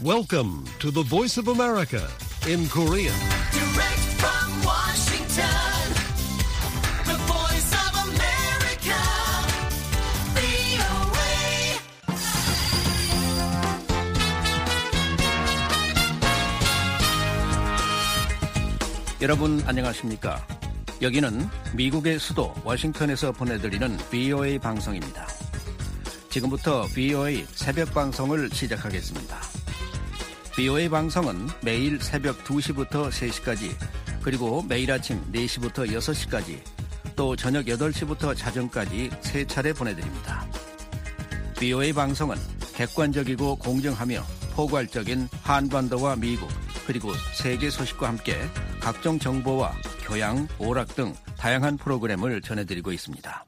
Welcome to the Voice of America in Korean. Direct from Washington, the Voice of America, VOA. 여러분 안녕하십니까? 여기는 미국의 수도 워싱턴에서 보내드리는 VOA 방송입니다. 지금부터 VOA 새벽 방송을 시작하겠습니다. VOA 방송은 매일 새벽 2시부터 3시까지, 그리고 매일 아침 4시부터 6시까지, 또 저녁 8시부터 자정까지 3차례 보내드립니다. VOA 방송은 객관적이고 공정하며 포괄적인 한반도와 미국, 그리고 세계 소식과 함께 각종 정보와 교양, 오락 등 다양한 프로그램을 전해드리고 있습니다.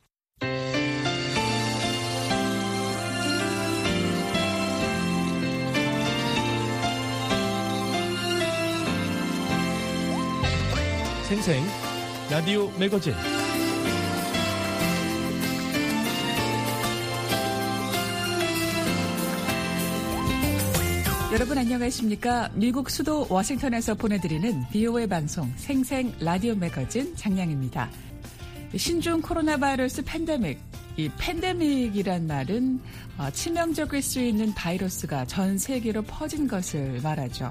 생생 라디오 매거진 여러분 안녕하십니까? 미국 수도 워싱턴에서 보내드리는 VOA 방송 생생 라디오 매거진 장량입니다. 신종 코로나 바이러스 팬데믹, 이 팬데믹이란 말은 치명적일 수 있는 바이러스가 전 세계로 퍼진 것을 말하죠.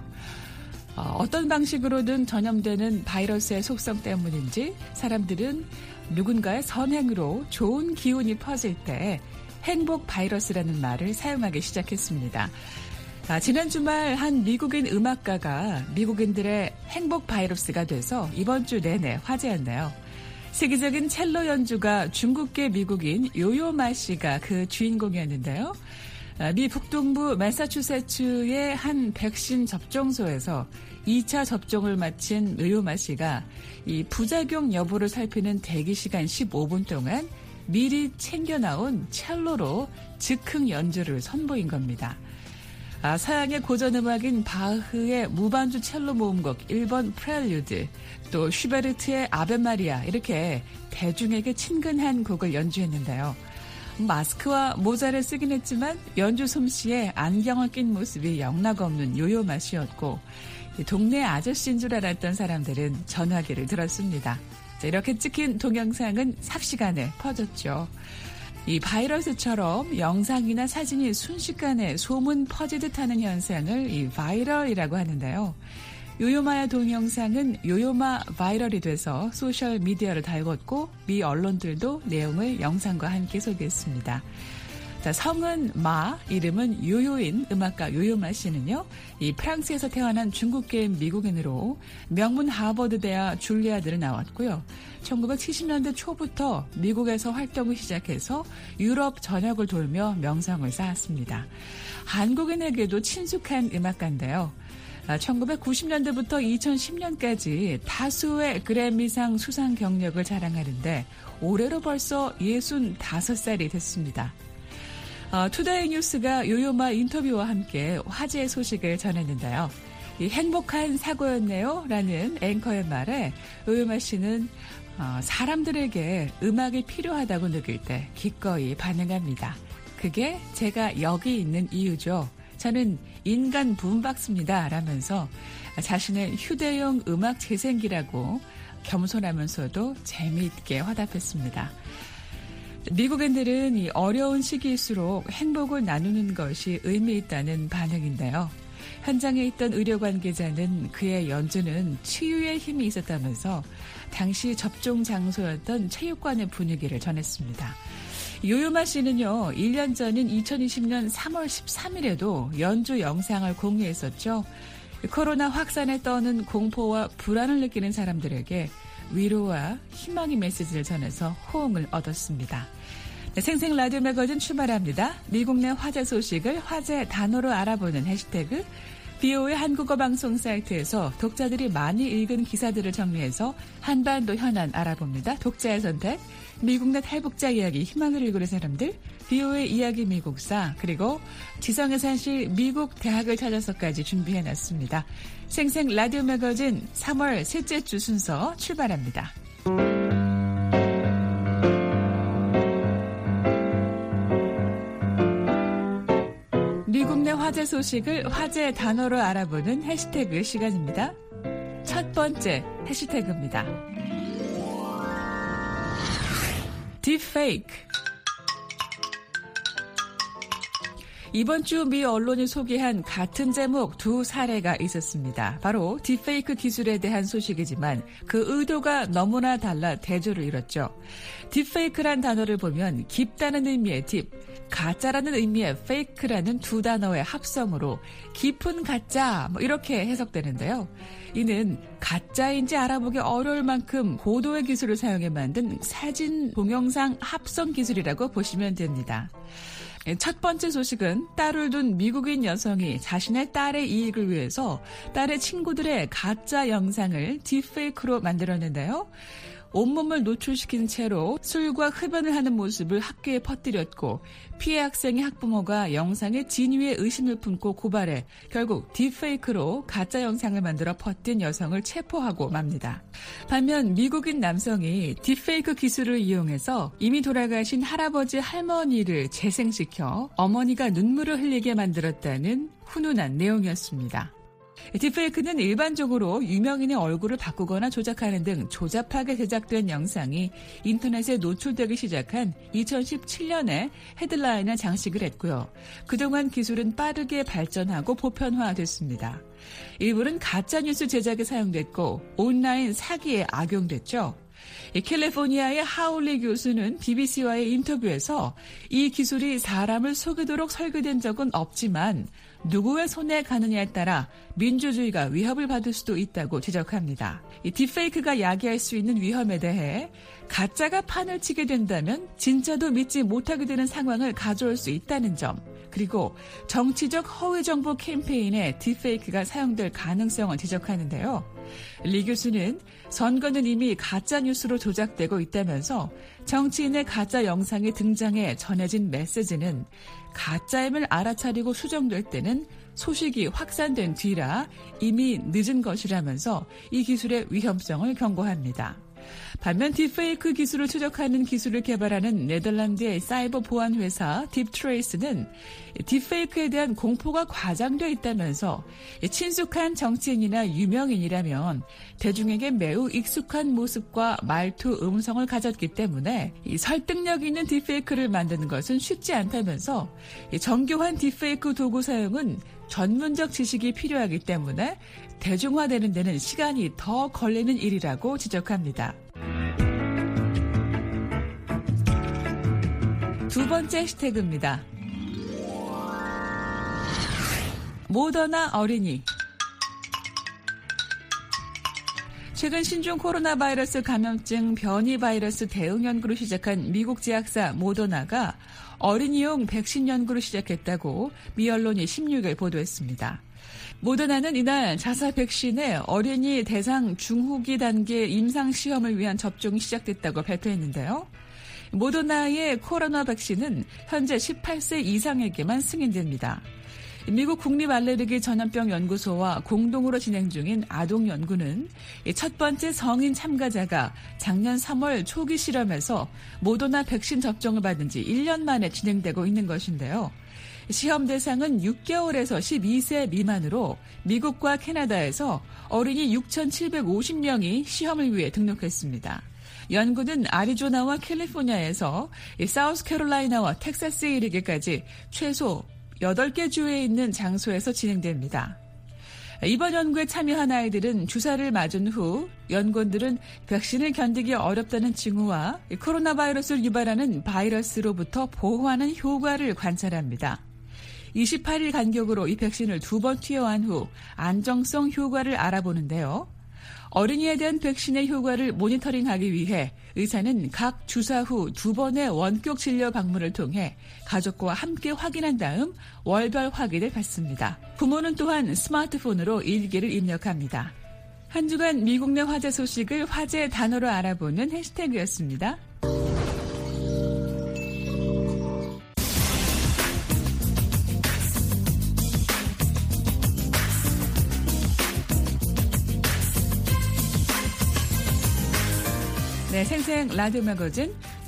어떤 방식으로든 전염되는 바이러스의 속성 때문인지 사람들은 누군가의 선행으로 좋은 기운이 퍼질 때 행복 바이러스라는 말을 사용하기 시작했습니다. 지난 주말 한 미국인 음악가가 미국인들의 행복 바이러스가 돼서 이번 주 내내 화제였네요. 세계적인 첼로 연주가 중국계 미국인 요요마 씨가 그 주인공이었는데요. 미 북동부 매사추세츠의 한 백신 접종소에서 2차 접종을 마친 요요마 씨가 이 부작용 여부를 살피는 대기시간 15분 동안 미리 챙겨나온 첼로로 즉흥 연주를 선보인 겁니다. 서양의 고전음악인 바흐의 무반주 첼로 모음곡 1번 프렐류드, 또 슈베르트의 아베 마리아, 이렇게 대중에게 친근한 곡을 연주했는데요. 마스크와 모자를 쓰긴 했지만 연주 솜씨에 안경을 낀 모습이 영락없는 요요마 씨였고, 동네 아저씨인 줄 알았던 사람들은 전화기를 들었습니다. 이렇게 찍힌 동영상은 삽시간에 퍼졌죠. 이 바이러스처럼 영상이나 사진이 순식간에 소문 퍼지듯 하는 현상을 이 바이럴이라고 하는데요. 요요마의 동영상은 요요마 바이럴이 돼서 소셜미디어를 달궜고 미 언론들도 내용을 영상과 함께 소개했습니다. 자, 성은 마, 이름은 요요인 음악가 요요마 씨는요, 이 프랑스에서 태어난 중국계인 미국인으로 명문 하버드 대학 줄리아드를 나왔고요. 1970년대 초부터 미국에서 활동을 시작해서 유럽 전역을 돌며 명성을 쌓았습니다. 한국인에게도 친숙한 음악가인데요. 1990년대부터 2010년까지 다수의 그래미상 수상 경력을 자랑하는데 올해로 벌써 65살이 됐습니다. 투데이 뉴스가 요요마 인터뷰와 함께 화제의 소식을 전했는데요. 이 행복한 사고였네요 라는 앵커의 말에 요요마 씨는 사람들에게 음악이 필요하다고 느낄 때 기꺼이 반응합니다. 그게 제가 여기 있는 이유죠. 저는 인간 붐박스입니다 라면서 자신의 휴대용 음악 재생기라고 겸손하면서도 재미있게 화답했습니다. 미국인들은 이 어려운 시기일수록 행복을 나누는 것이 의미 있다는 반응인데요. 현장에 있던 의료 관계자는 그의 연주는 치유의 힘이 있었다면서 당시 접종 장소였던 체육관의 분위기를 전했습니다. 요요마 씨는요, 1년 전인 2020년 3월 13일에도 연주 영상을 공유했었죠. 코로나 확산에 떠는 공포와 불안을 느끼는 사람들에게 위로와 희망의 메시지를 전해서 호응을 얻었습니다. 네, 생생 라디오 매거진 출발합니다. 미국 내 화제 소식을 화제 단어로 알아보는 해시태그 VOA 한국어 방송 사이트에서 독자들이 많이 읽은 기사들을 정리해서 한반도 현안 알아봅니다. 독자의 선택, 미국 내 탈북자 이야기, 희망을 읽는 사람들, VOA 이야기 미국사, 그리고 지성의 산실 미국 대학을 찾아서까지 준비해놨습니다. 생생 라디오 매거진 3월 셋째 주 순서 출발합니다. 미국 내 화제 소식을 화제 단어로 알아보는 해시태그 시간입니다. 첫 번째 해시태그입니다. 딥페이크. 이번 주 미 언론이 소개한 같은 제목 두 사례가 있었습니다. 바로 딥페이크 기술에 대한 소식이지만 그 의도가 너무나 달라 대조를 이뤘죠. 딥페이크란 단어를 보면 깊다는 의미의 딥, 가짜라는 의미의 페이크라는 두 단어의 합성으로 깊은 가짜 이렇게 해석되는데요. 이는 가짜인지 알아보기 어려울 만큼 고도의 기술을 사용해 만든 사진, 동영상 합성 기술이라고 보시면 됩니다. 첫 번째 소식은 딸을 둔 미국인 여성이 자신의 딸의 이익을 위해서 딸의 친구들의 가짜 영상을 딥페이크로 만들었는데요. 온몸을 노출시킨 채로 술과 흡연을 하는 모습을 학교에 퍼뜨렸고 피해 학생의 학부모가 영상의 진위에 의심을 품고 고발해 결국 딥페이크로 가짜 영상을 만들어 퍼뜨린 여성을 체포하고 맙니다. 반면 미국인 남성이 딥페이크 기술을 이용해서 이미 돌아가신 할아버지 할머니를 재생시켜 어머니가 눈물을 흘리게 만들었다는 훈훈한 내용이었습니다. 딥페이크는 일반적으로 유명인의 얼굴을 바꾸거나 조작하는 등 조잡하게 제작된 영상이 인터넷에 노출되기 시작한 2017년에 헤드라인을 장식을 했고요. 그동안 기술은 빠르게 발전하고 보편화됐습니다. 일부는 가짜뉴스 제작에 사용됐고 온라인 사기에 악용됐죠. 캘리포니아의 하울리 교수는 BBC와의 인터뷰에서 이 기술이 사람을 속이도록 설계된 적은 없지만 누구의 손에 가느냐에 따라 민주주의가 위협을 받을 수도 있다고 지적합니다. 이 딥페이크가 야기할 수 있는 위험에 대해 가짜가 판을 치게 된다면 진짜도 믿지 못하게 되는 상황을 가져올 수 있다는 점, 그리고 정치적 허위 정보 캠페인에 딥페이크가 사용될 가능성을 지적하는데요. 리 교수는 선거는 이미 가짜 뉴스로 조작되고 있다면서 정치인의 가짜 영상이 등장해 전해진 메시지는 가짜임을 알아차리고 수정될 때는 소식이 확산된 뒤라 이미 늦은 것이라면서 이 기술의 위험성을 경고합니다. 반면 딥페이크 기술을 추적하는 기술을 개발하는 네덜란드의 사이버 보안 회사 딥트레이스는 딥페이크에 대한 공포가 과장되어 있다면서 친숙한 정치인이나 유명인이라면 대중에게 매우 익숙한 모습과 말투, 음성을 가졌기 때문에 설득력 있는 딥페이크를 만드는 것은 쉽지 않다면서 정교한 딥페이크 도구 사용은 전문적 지식이 필요하기 때문에 대중화되는 데는 시간이 더 걸리는 일이라고 지적합니다. 두 번째 해시태그입니다. 모더나 어린이. 최근 신종 코로나 바이러스 감염증 변이 바이러스 대응 연구를 시작한 미국 제약사 모더나가 어린이용 백신 연구를 시작했다고 미 언론이 16일 보도했습니다. 모더나는 이날 자사 백신의 어린이 대상 중후기 단계 임상시험을 위한 접종이 시작됐다고 발표했는데요. 모더나의 코로나 백신은 현재 18세 이상에게만 승인됩니다. 미국 국립알레르기 전염병 연구소와 공동으로 진행 중인 아동 연구는 첫 번째 성인 참가자가 작년 3월 초기 실험에서 모더나 백신 접종을 받은 지 1년 만에 진행되고 있는 것인데요. 시험 대상은 6개월에서 12세 미만으로 미국과 캐나다에서 어린이 6,750명이 시험을 위해 등록했습니다. 연구는 아리조나와 캘리포니아에서 사우스캐롤라이나와 텍사스에 이르기까지 최소 8개 주에 있는 장소에서 진행됩니다. 이번 연구에 참여한 아이들은 주사를 맞은 후 연구원들은 백신을 견디기 어렵다는 징후와 코로나 바이러스를 유발하는 바이러스로부터 보호하는 효과를 관찰합니다. 28일 간격으로 이 백신을 2번 투여한 후 안정성 효과를 알아보는데요. 어린이에 대한 백신의 효과를 모니터링하기 위해 의사는 각 주사 후 2번의 원격 진료 방문을 통해 가족과 함께 확인한 다음 월별 확인을 받습니다. 부모는 또한 스마트폰으로 일기를 입력합니다. 한 주간 미국 내 화제 소식을 화제 단어로 알아보는 해시태그였습니다. 네, 생생 라디오 매거진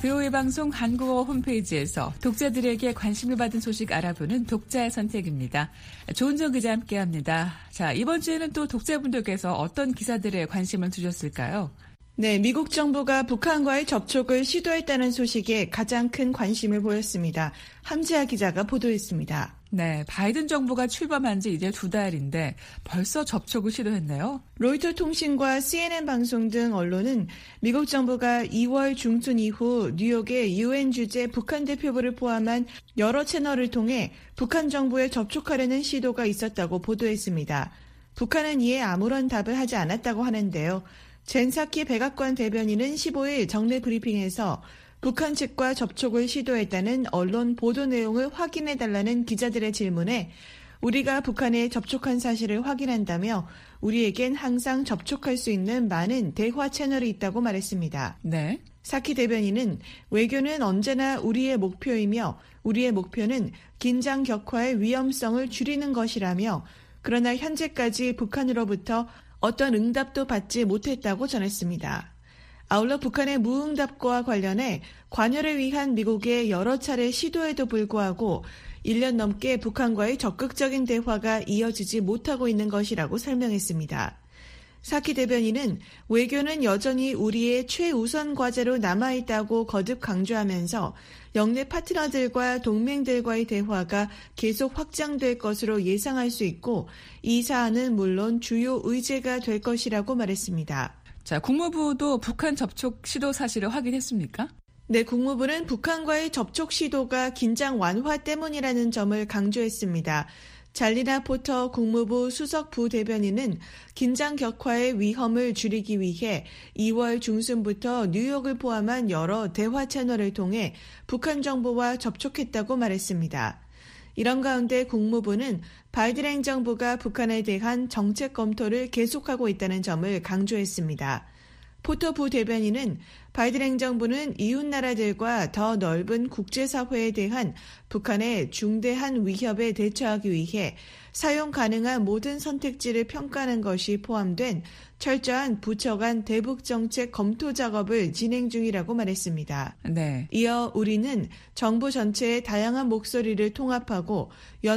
VOA 방송 한국어 홈페이지에서 독자들에게 관심을 받은 소식 알아보는 독자의 선택입니다. 조은정 기자 함께합니다. 자, 이번 주에는 또 독자분들께서 어떤 기사들에 관심을 두셨을까요? 네, 미국 정부가 북한과의 접촉을 시도했다는 소식에 가장 큰 관심을 보였습니다. 함지아 기자가 보도했습니다. 네, 바이든 정부가 출범한 지 이제 2달인데 벌써 접촉을 시도했네요. 로이터 통신과 CNN 방송 등 언론은 미국 정부가 2월 중순 이후 뉴욕의 UN 주재 북한 대표부를 포함한 여러 채널을 통해 북한 정부에 접촉하려는 시도가 있었다고 보도했습니다. 북한은 이에 아무런 답을 하지 않았다고 하는데요. 젠사키 백악관 대변인은 15일 정례 브리핑에서 북한 측과 접촉을 시도했다는 언론 보도 내용을 확인해달라는 기자들의 질문에 우리가 북한에 접촉한 사실을 확인한다며 우리에겐 항상 접촉할 수 있는 많은 대화 채널이 있다고 말했습니다. 네. 사키 대변인은 외교는 언제나 우리의 목표이며 우리의 목표는 긴장 격화의 위험성을 줄이는 것이라며 그러나 현재까지 북한으로부터 어떤 응답도 받지 못했다고 전했습니다. 아울러 북한의 무응답과 관련해 관여를 위한 미국의 여러 차례 시도에도 불구하고 1년 넘게 북한과의 적극적인 대화가 이어지지 못하고 있는 것이라고 설명했습니다. 사키 대변인은 외교는 여전히 우리의 최우선 과제로 남아있다고 거듭 강조하면서 영내 파트너들과 동맹들과의 대화가 계속 확장될 것으로 예상할 수 있고 이 사안은 물론 주요 의제가 될 것이라고 말했습니다. 자, 국무부도 북한 접촉 시도 사실을 확인했습니까? 네, 국무부는 북한과의 접촉 시도가 긴장 완화 때문이라는 점을 강조했습니다. 잘리나 포터 국무부 수석 부대변인은 긴장 격화의 위험을 줄이기 위해 2월 중순부터 뉴욕을 포함한 여러 대화 채널을 통해 북한 정부와 접촉했다고 말했습니다. 이런 가운데 국무부는 바이든 행정부가 북한에 대한 정책 검토를 계속하고 있다는 점을 강조했습니다. 포터 부대변인은 바이든 행정부는 이웃나라들과 더 넓은 국제사회에 대한 북한의 중대한 위협에 대처하기 위해 사용 가능한 모든 선택지를 평가하는 것이 포함된 철저한 부처 간 대북 정책 검토 작업을 진행 중이라고 말했습니다. 네. 이어 우리는 정부 전체의 다양한 목소리를 통합하고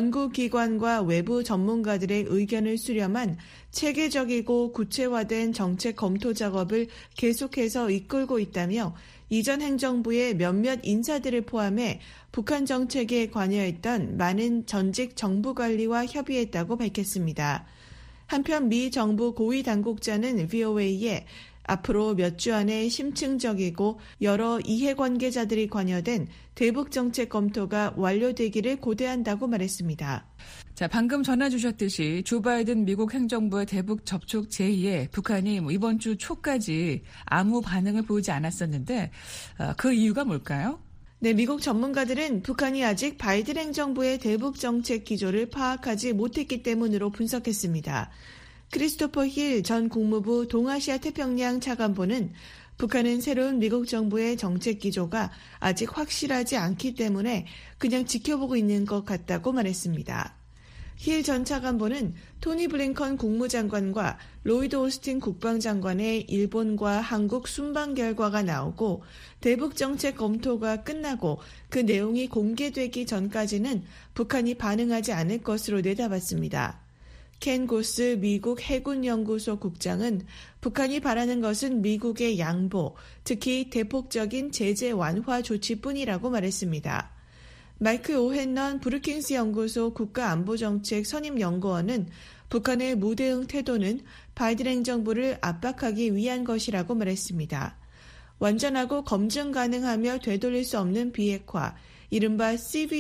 연구기관과 외부 전문가들의 의견을 수렴한 체계적이고 구체화된 정책 검토 작업을 계속해서 이끌고 있다며 이전 행정부의 몇몇 인사들을 포함해 북한 정책에 관여했던 많은 전직 정부 관리와 협의했다고 밝혔습니다. 한편 미 정부 고위 당국자는 VOA에 앞으로 몇 주 안에 심층적이고 여러 이해관계자들이 관여된 대북 정책 검토가 완료되기를 고대한다고 말했습니다. 자, 방금 전해 주셨듯이 조 바이든 미국 행정부의 대북 접촉 제의에 북한이 이번 주 초까지 아무 반응을 보이지 않았었는데 그 이유가 뭘까요? 네, 미국 전문가들은 북한이 아직 바이든 행정부의 대북 정책 기조를 파악하지 못했기 때문으로 분석했습니다. 크리스토퍼 힐 전 국무부 동아시아 태평양 차관보는 북한은 새로운 미국 정부의 정책 기조가 아직 확실하지 않기 때문에 그냥 지켜보고 있는 것 같다고 말했습니다. 힐 전 차관보는 토니 블링컨 국무장관과 로이드 오스틴 국방장관의 일본과 한국 순방 결과가 나오고 대북 정책 검토가 끝나고 그 내용이 공개되기 전까지는 북한이 반응하지 않을 것으로 내다봤습니다. 켄 고스 미국 해군연구소 국장은 북한이 바라는 것은 미국의 양보, 특히 대폭적인 제재 완화 조치뿐이라고 말했습니다. 마이클 오헨넌 브루킹스 연구소 국가안보정책 선임연구원은 북한의 무대응 태도는 바이든 행정부를 압박하기 위한 것이라고 말했습니다. 완전하고 검증 가능하며 되돌릴 수 없는 비핵화, 이른바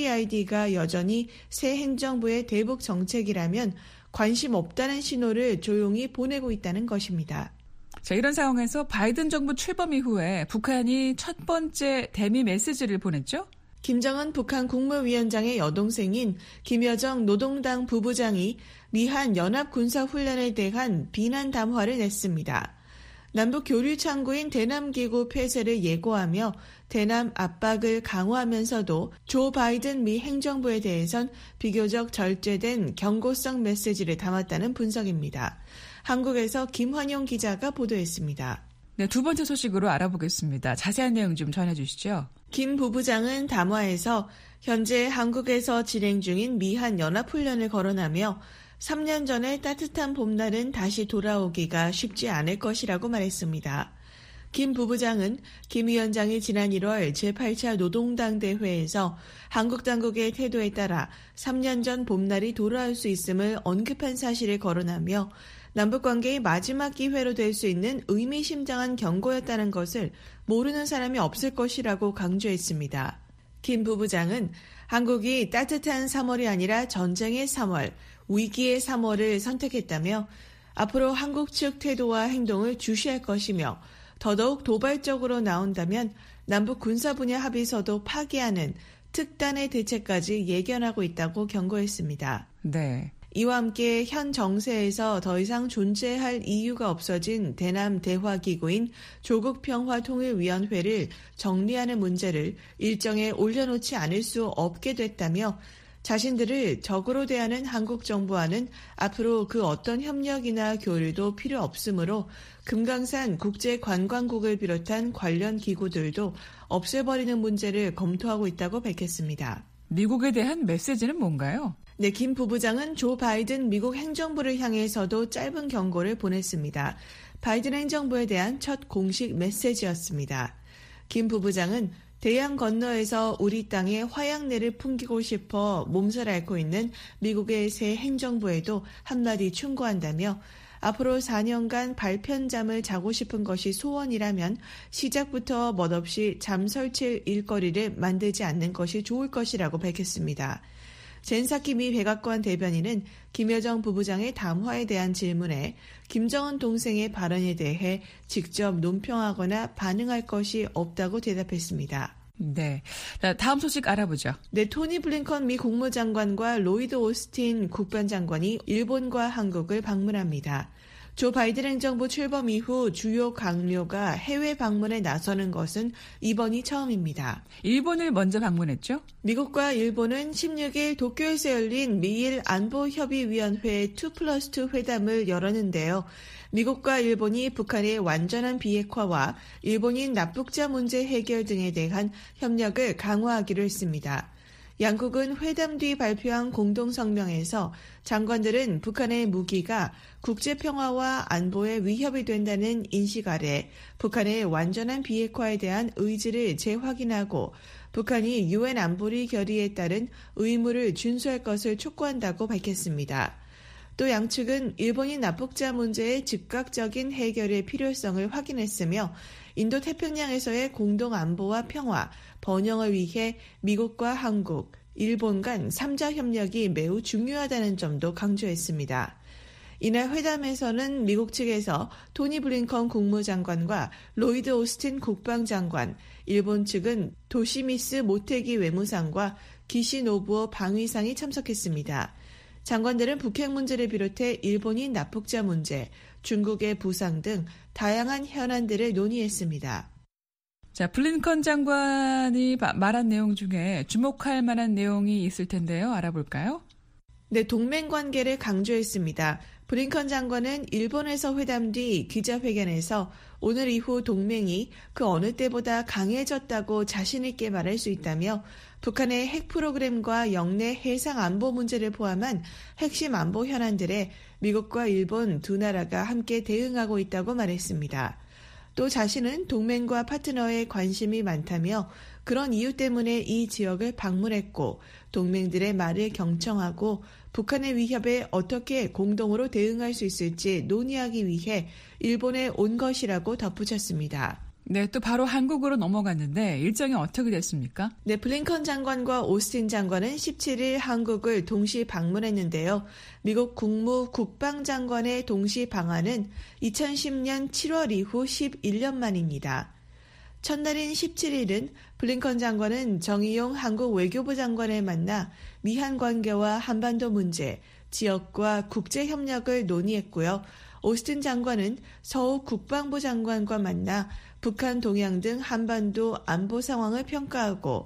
CVID가 여전히 새 행정부의 대북 정책이라면 관심 없다는 신호를 조용히 보내고 있다는 것입니다. 자, 이런 상황에서 바이든 정부 출범 이후에 북한이 첫 번째 대미 메시지를 보냈죠? 김정은 북한 국무위원장의 여동생인 김여정 노동당 부부장이 미한 연합군사훈련에 대한 비난 담화를 냈습니다. 남북 교류 창구인 대남기구 폐쇄를 예고하며 대남 압박을 강화하면서도 조 바이든 미 행정부에 대해선 비교적 절제된 경고성 메시지를 담았다는 분석입니다. 한국에서 김환용 기자가 보도했습니다. 네, 두 번째 소식으로 알아보겠습니다. 자세한 내용 좀 전해주시죠. 김 부부장은 담화에서 현재 한국에서 진행 중인 미한 연합훈련을 거론하며 3년 전에 따뜻한 봄날은 다시 돌아오기가 쉽지 않을 것이라고 말했습니다. 김 부부장은 김 위원장이 지난 1월 제8차 노동당 대회에서 한국 당국의 태도에 따라 3년 전 봄날이 돌아올 수 있음을 언급한 사실을 거론하며 남북관계의 마지막 기회로 될 수 있는 의미심장한 경고였다는 것을 모르는 사람이 없을 것이라고 강조했습니다. 김 부부장은 한국이 따뜻한 3월이 아니라 전쟁의 3월, 위기의 3월을 선택했다며 앞으로 한국 측 태도와 행동을 주시할 것이며 더더욱 도발적으로 나온다면 남북 군사 분야 합의서도 파기하는 특단의 대책까지 예견하고 있다고 경고했습니다. 네. 이와 함께 현 정세에서 더 이상 존재할 이유가 없어진 대남 대화기구인 조국평화통일위원회를 정리하는 문제를 일정에 올려놓지 않을 수 없게 됐다며 자신들을 적으로 대하는 한국 정부와는 앞으로 그 어떤 협력이나 교류도 필요 없으므로 금강산 국제관광국을 비롯한 관련 기구들도 없애버리는 문제를 검토하고 있다고 밝혔습니다. 미국에 대한 메시지는 뭔가요? 네, 김 부부장은 조 바이든 미국 행정부를 향해서도 짧은 경고를 보냈습니다. 바이든 행정부에 대한 첫 공식 메시지였습니다. 김 부부장은 대양 건너에서 우리 땅에 화양내를 풍기고 싶어 몸살 앓고 있는 미국의 새 행정부에도 한마디 충고한다며 앞으로 4년간 발편잠을 자고 싶은 것이 소원이라면 시작부터 멋없이 잠 설칠 일거리를 만들지 않는 것이 좋을 것이라고 밝혔습니다. 젠사키 미 백악관 대변인은 김여정 부부장의 담화에 대한 질문에 김정은 동생의 발언에 대해 직접 논평하거나 반응할 것이 없다고 대답했습니다. 네. 다음 소식 알아보죠. 네, 토니 블링컨 미 국무장관과 로이드 오스틴 국방장관이 일본과 한국을 방문합니다. 조 바이든 행정부 출범 이후 주요 강료가 해외 방문에 나서는 것은 이번이 처음입니다. 일본을 먼저 방문했죠? 미국과 일본은 16일 도쿄에서 열린 미일 안보협의위원회 2+2 회담을 열었는데요. 미국과 일본이 북한의 완전한 비핵화와 일본인 납북자 문제 해결 등에 대한 협력을 강화하기로 했습니다. 양국은 회담 뒤 발표한 공동성명에서 장관들은 북한의 무기가 국제평화와 안보에 위협이 된다는 인식 아래 북한의 완전한 비핵화에 대한 의지를 재확인하고 북한이 유엔 안보리 결의에 따른 의무를 준수할 것을 촉구한다고 밝혔습니다. 또 양측은 일본인 납북자 문제의 즉각적인 해결의 필요성을 확인했으며 인도태평양에서의 공동 안보와 평화, 번영을 위해 미국과 한국, 일본 간 3자 협력이 매우 중요하다는 점도 강조했습니다. 이날 회담에서는 미국 측에서 토니 블링컨 국무장관과 로이드 오스틴 국방장관, 일본 측은 도시미스 모테기 외무상과 기시 노부오 방위상이 참석했습니다. 장관들은 북핵 문제를 비롯해 일본인 납북자 문제, 중국의 부상 등 다양한 현안들을 논의했습니다. 자, 블링컨 장관이 말한 내용 중에 주목할 만한 내용이 있을 텐데요. 알아볼까요? 네, 동맹 관계를 강조했습니다. 블링컨 장관은 일본에서 회담 뒤 기자회견에서 오늘 이후 동맹이 그 어느 때보다 강해졌다고 자신 있게 말할 수 있다며 북한의 핵 프로그램과 영내 해상 안보 문제를 포함한 핵심 안보 현안들에 미국과 일본 두 나라가 함께 대응하고 있다고 말했습니다. 또 자신은 동맹과 파트너에 관심이 많다며 그런 이유 때문에 이 지역을 방문했고 동맹들의 말을 경청하고 북한의 위협에 어떻게 공동으로 대응할 수 있을지 논의하기 위해 일본에 온 것이라고 덧붙였습니다. 네, 또 바로 한국으로 넘어갔는데 일정이 어떻게 됐습니까? 네, 블링컨 장관과 오스틴 장관은 17일 한국을 동시 방문했는데요. 미국 국방장관의 동시 방한은 2010년 7월 이후 11년 만입니다. 첫날인 17일은 블링컨 장관은 정의용 한국 외교부 장관을 만나 미한 관계와 한반도 문제, 지역과 국제협력을 논의했고요. 오스틴 장관은 서욱 국방부 장관과 만나 북한 동향 등 한반도 안보 상황을 평가하고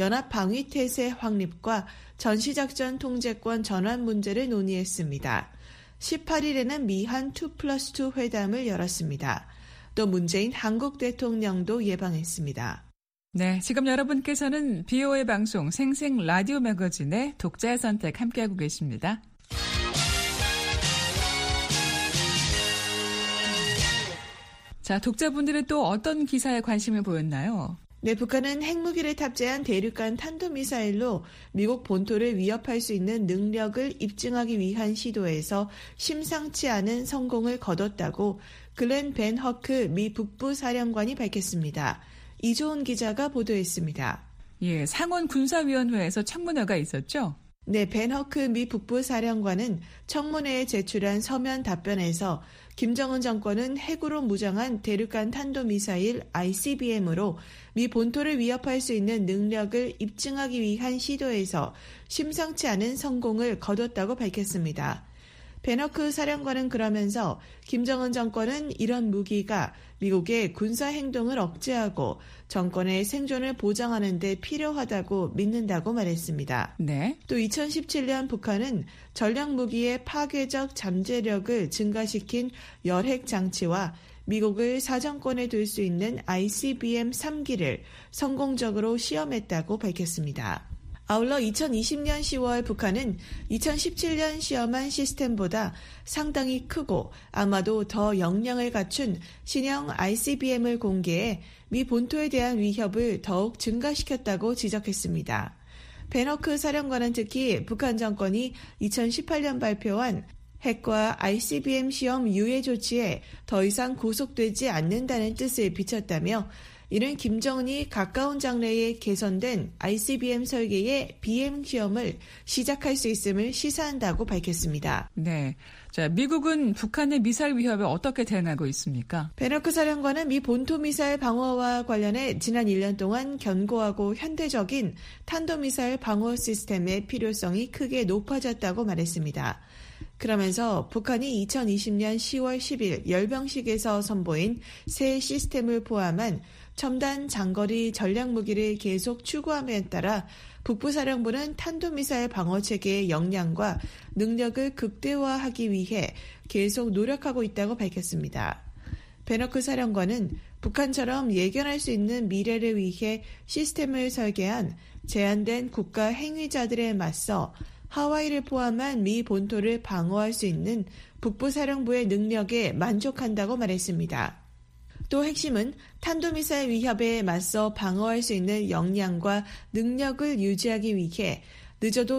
연합방위태세 확립과 전시작전 통제권 전환 문제를 논의했습니다. 18일에는 미한 2+2 회담을 열었습니다. 또 문재인 한국 대통령도 예방했습니다. 네, 지금 여러분께서는 BOA 방송 생생 라디오 매거진의 독자의 선택 함께하고 계십니다. 자, 독자분들은 또 어떤 기사에 관심을 보였나요? 네, 북한은 핵무기를 탑재한 대륙간 탄도미사일로 미국 본토를 위협할 수 있는 능력을 입증하기 위한 시도에서 심상치 않은 성공을 거뒀다고 글렌 벤 허크 미 북부사령관이 밝혔습니다. 이조은 기자가 보도했습니다. 예, 상원 군사위원회에서 청문회가 있었죠? 네, 벤 허크 미 북부사령관은 청문회에 제출한 서면 답변에서 김정은 정권은 핵으로 무장한 대륙간 탄도미사일 ICBM으로 미 본토를 위협할 수 있는 능력을 입증하기 위한 시도에서 심상치 않은 성공을 거뒀다고 밝혔습니다. 벤 허크 사령관은 그러면서 김정은 정권은 이런 무기가 미국의 군사 행동을 억제하고 정권의 생존을 보장하는 데 필요하다고 믿는다고 말했습니다. 네. 또 2017년 북한은 전략무기의 파괴적 잠재력을 증가시킨 열핵 장치와 미국을 사정권에 둘 수 있는 ICBM 3기를 성공적으로 시험했다고 밝혔습니다. 아울러 2020년 10월 북한은 2017년 시험한 시스템보다 상당히 크고 아마도 더 역량을 갖춘 신형 ICBM을 공개해 미 본토에 대한 위협을 더욱 증가시켰다고 지적했습니다. 벤 허크 사령관은 특히 북한 정권이 2018년 발표한 핵과 ICBM 시험 유예 조치에 더 이상 구속되지 않는다는 뜻을 비췄다며 이는 김정은이 가까운 장래에 개선된 ICBM 설계의 비행 시험을 시작할 수 있음을 시사한다고 밝혔습니다. 네. 자, 미국은 북한의 미사일 위협에 어떻게 대응하고 있습니까? 벤 허크 사령관은 미 본토 미사일 방어와 관련해 지난 1년 동안 견고하고 현대적인 탄도미사일 방어 시스템의 필요성이 크게 높아졌다고 말했습니다. 그러면서 북한이 2020년 10월 10일 열병식에서 선보인 새 시스템을 포함한 첨단 장거리 전략무기를 계속 추구함에 따라 북부사령부는 탄도미사일 방어체계의 역량과 능력을 극대화하기 위해 계속 노력하고 있다고 밝혔습니다. 벤 허크 사령관은 북한처럼 예견할 수 있는 미래를 위해 시스템을 설계한 제한된 국가 행위자들에 맞서 하와이를 포함한 미 본토를 방어할 수 있는 북부사령부의 능력에 만족한다고 말했습니다. 또 핵심은 탄도미사일 위협에 맞서 방어할 수 있는 역량과 능력을 유지하기 위해 늦어도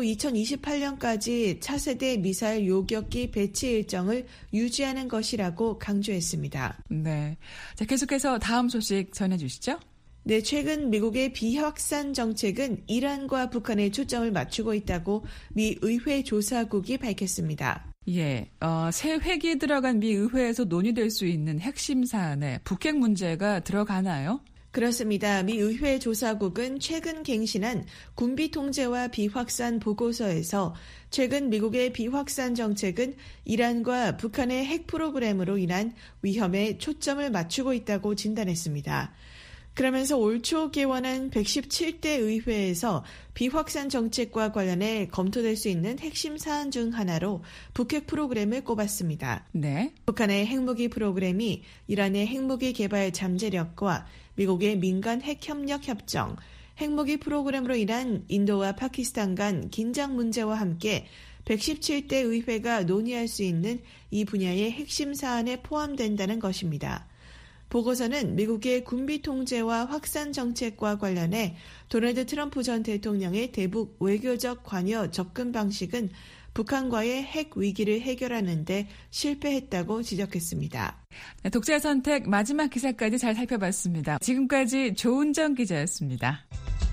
2028년까지 차세대 미사일 요격기 배치 일정을 유지하는 것이라고 강조했습니다. 네. 자, 계속해서 다음 소식 전해주시죠. 네, 최근 미국의 비확산 정책은 이란과 북한에 초점을 맞추고 있다고 미 의회 조사국이 밝혔습니다. 예, 새 회기에 들어간 미 의회에서 논의될 수 있는 핵심 사안에 북핵 문제가 들어가나요? 그렇습니다. 미 의회 조사국은 최근 갱신한 군비 통제와 비확산 보고서에서 최근 미국의 비확산 정책은 이란과 북한의 핵 프로그램으로 인한 위험에 초점을 맞추고 있다고 진단했습니다. 그러면서 올 초 개원한 117대 의회에서 비확산 정책과 관련해 검토될 수 있는 핵심 사안 중 하나로 북핵 프로그램을 꼽았습니다. 네. 북한의 핵무기 프로그램이 이란의 핵무기 개발 잠재력과 미국의 민간 핵협력 협정, 핵무기 프로그램으로 인한 인도와 파키스탄 간 긴장 문제와 함께 117대 의회가 논의할 수 있는 이 분야의 핵심 사안에 포함된다는 것입니다. 보고서는 미국의 군비 통제와 확산 정책과 관련해 도널드 트럼프 전 대통령의 대북 외교적 관여 접근 방식은 북한과의 핵 위기를 해결하는 데 실패했다고 지적했습니다. 독자 선택 마지막 기사까지 잘 살펴봤습니다. 지금까지 조은정 기자였습니다.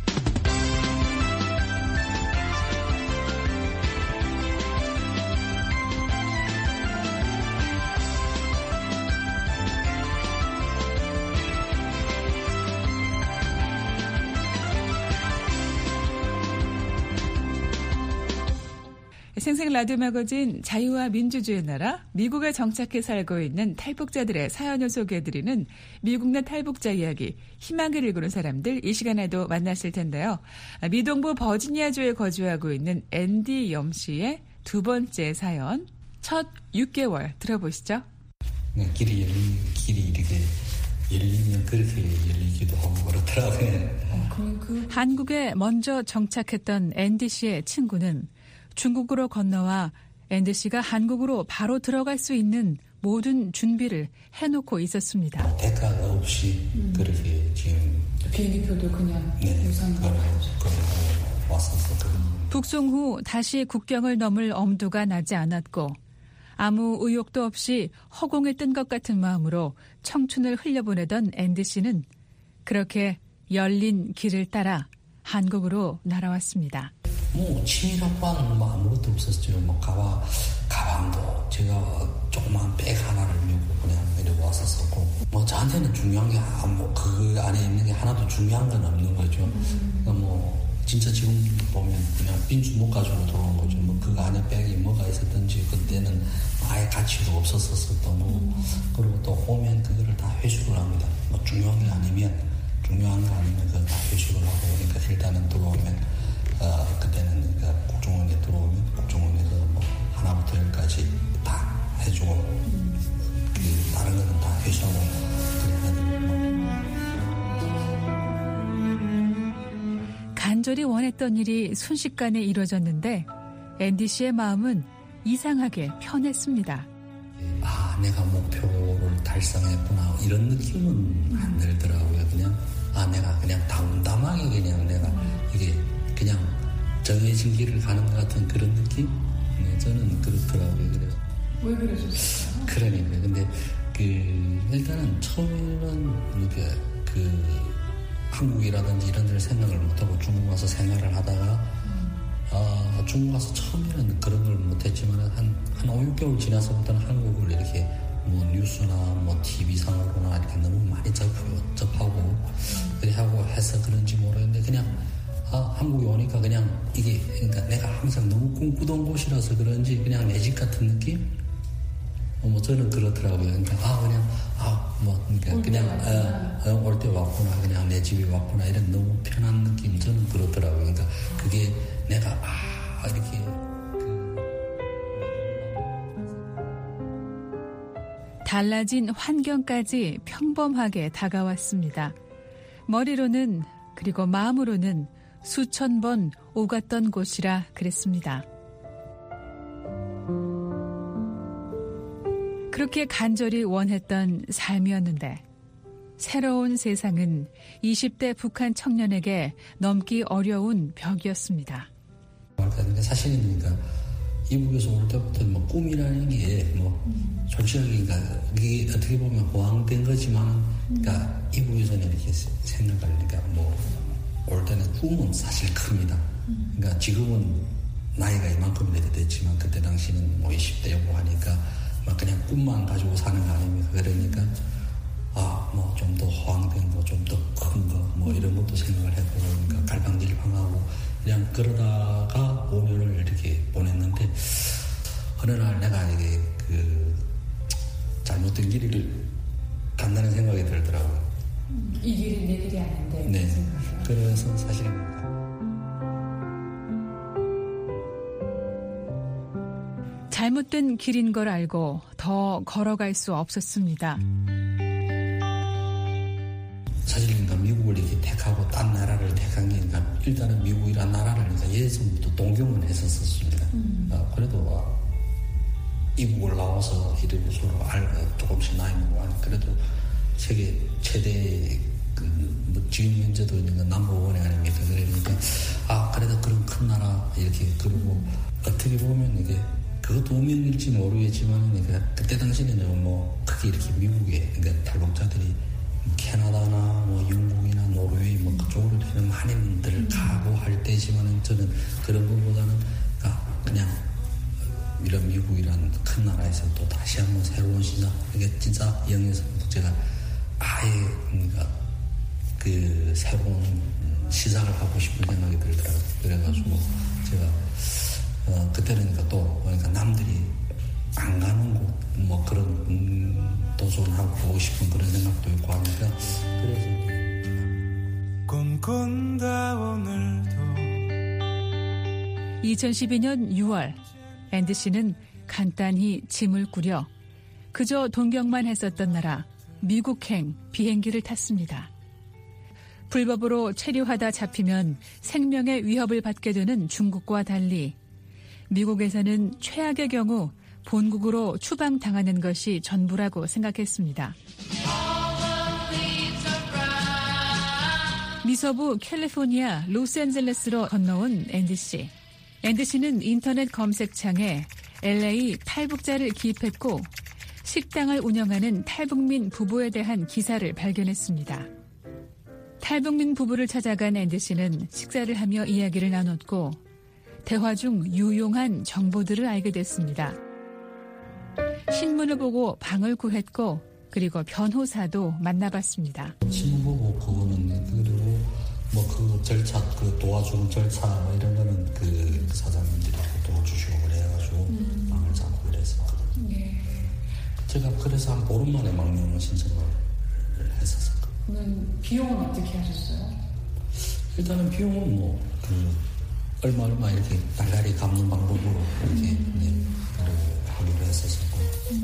생생 라디오 매거진 자유와 민주주의 나라 미국에 정착해 살고 있는 탈북자들의 사연을 소개해드리는 미국 내 탈북자 이야기 희망을 일구는 사람들 이 시간에도 만났을 텐데요. 미동부 버지니아주에 거주하고 있는 앤디 염 씨의 두 번째 사연 첫 6개월 들어보시죠. 길이 이렇게 열리면 그렇게 열리기도 하고 그렇더라고요. 한국에 먼저 정착했던 앤디 씨의 친구는 중국으로 건너와 앤디 씨가 한국으로 바로 들어갈 수 있는 모든 준비를 해놓고 있었습니다. 대가가 없이 그렇게 지금 비행기표도 그냥 왔었어. 북송 후 다시 국경을 넘을 엄두가 나지 않았고 아무 의욕도 없이 허공에 뜬 것 같은 마음으로 청춘을 흘려보내던 앤디 씨는 그렇게 열린 길을 따라 한국으로 날아왔습니다. 뭐 취미라고는 뭐 아무것도 없었죠. 뭐 가방도 제가 조그만 백 하나를 메고 그냥 이렇게 왔었었고 뭐 저한테는 중요한 게 뭐 그 안에 있는 게 하나도 중요한 건 없는 거죠. 그러니까 뭐 진짜 지금 보면 그냥 빈 주먹 가지고 돌아온 거죠. 뭐 그 안에 백이 뭐가 있었든지 그때는 아예 가치도 없었었던 거고 그리고 또 오면 그거를 다 회수를 합니다. 뭐 중요한 거 아니면 그거 다 회수를 하고 그러니까 일단은 들어오면 그때는 그러니까 국정원에 들어오면 국정원에서 뭐 하나부터 열까지 다 해주고 다른 거는 다 회수하고 간절히 원했던 일이 순식간에 이루어졌는데 앤디 씨의 마음은 이상하게 편했습니다. 내가 목표를 달성했구나 이런 느낌은 안 들더라고요. 그냥 내가 그냥 담담하게 그냥 내가 이게 그냥 정해진 길을 가는 것 같은 그런 느낌? 네, 저는 그렇더라고요. 그래서 왜 그러셨어요? 그러니까 근데 일단은 처음에는 이렇게 한국이라든지 이런 데를 생각을 못하고 중국 와서 생활을 하다가 중국 와서 처음에는 그런 걸 못했지만 한 5, 6개월 지나서부터는 한국을 이렇게 뭐 뉴스나 뭐 TV상으로나 이렇게 너무 많이 접하고 그래 하고 해서 그런지 모르겠는데 그냥 한국에 오니까 그냥 이게 그러니까 내가 항상 너무 꿈꾸던 곳이라서 그런지 그냥 내 집 같은 느낌? 뭐 저는 그렇더라고요. 그러니까 그러니까 그냥 올 때 왔구나 그냥 내 집에 왔구나 이런 너무 편한 느낌 저는 그렇더라고요. 그러니까 그게 내가 이렇게 달라진 환경까지 평범하게 다가왔습니다. 머리로는 그리고 마음으로는 수천 번 오갔던 곳이라 그랬습니다. 그렇게 간절히 원했던 삶이었는데 새로운 세상은 20대 북한 청년에게 넘기 어려운 벽이었습니다. 그러니까 사실은 그러니까 이북에서 올 때부터 뭐 꿈이라는 게 뭐 솔직하게 그러니까 이게 어떻게 보면 호황된 거지만 그러니까 이북에서는 이렇게 생각을 그러니까 뭐 올 때는 꿈은 사실 큽니다. 그러니까 지금은 나이가 이만큼이라도 됐지만 그때 당시는 뭐 20대고 하니까 막 그냥 꿈만 가지고 사는 거 아닙니까? 그러니까 뭐 좀 더 호황된 거, 좀 더 큰 거, 뭐 이런 것도 생각을 해보고 그러니까 갈팡질팡하고 그냥 그러다가 5년을 이렇게 보냈는데 어느 날 내가 이게 잘못된 길을 간다는 생각이 들더라고요. 이 길은 내 길이 아닌데. 네. 그래서 사실은 잘못된 길인 걸 알고 더 걸어갈 수 없었습니다. 사실 그러니까 미국을 이렇게 택하고 딴 나라를 택한 게 그러니까 일단은 미국이란 나라를 그러니까 예전부터 동경은 했었습니다. 그래도 이북을 나와서 이렇게 서로 알고 조금씩 나이 먹고 그래도 세계 최대 뭐 지금 현재도 있는 넘버원이 아닙니까? 그러니까 그래도 그런 큰 나라 이렇게 그러고 어떻게 보면 이게 그것도 운명일지 모르겠지만 그러니까 그때 당시에는 뭐 크게 이렇게 미국에 그러니까 탈북자들이 캐나다나 뭐 영국이나 노르웨이 뭐 그쪽으로 되는 많이들 가고 할 때지만은 저는 그런 것보다는 그냥 이런 미국이란 큰 나라에서 또 다시 한번 새로운 시작 이게 진짜 영에서부터 제가 아예 그러니까 그 새로운 시작을 하고 싶은 생각이 들더라고요. 그래가지고 제가 그때는 그러니까 또 그러니까 남들이 안 가는 곳 뭐 그런 도전하고 보고 싶은 그런 생각도 있고 하니까 그래서 꿈꾼다 오늘도 2012년 6월 앤디 씨는 간단히 짐을 꾸려 그저 동경만 했었던 나라 미국행 비행기를 탔습니다. 불법으로 체류하다 잡히면 생명의 위협을 받게 되는 중국과 달리 미국에서는 최악의 경우 본국으로 추방당하는 것이 전부라고 생각했습니다. 미서부 캘리포니아 로스앤젤레스로 건너온 앤디 씨. 앤디 씨는 인터넷 검색창에 LA 탈북자를 기입했고 식당을 운영하는 탈북민 부부에 대한 기사를 발견했습니다. 탈북민 부부를 찾아간 앤디 씨는 식사를 하며 이야기를 나눴고 대화 중 유용한 정보들을 알게 됐습니다. 신문을 보고 방을 구했고 그리고 변호사도 만나봤습니다. 신문 보고 그거는 그리고 뭐 그 절차 그 도와주는 절차 뭐 이런 거는 그 사장님들하고 도와주시고 그래가지고 방을 잡고 그랬었거든요. 네. 제가 그래서 한 보름 만에 망명 신청을 했었거든요. 비용은 어떻게 하셨어요? 일단은 비용은 뭐 그 얼마 이렇게 달달이 갚는 방법으로 이렇게 하기로 했었고.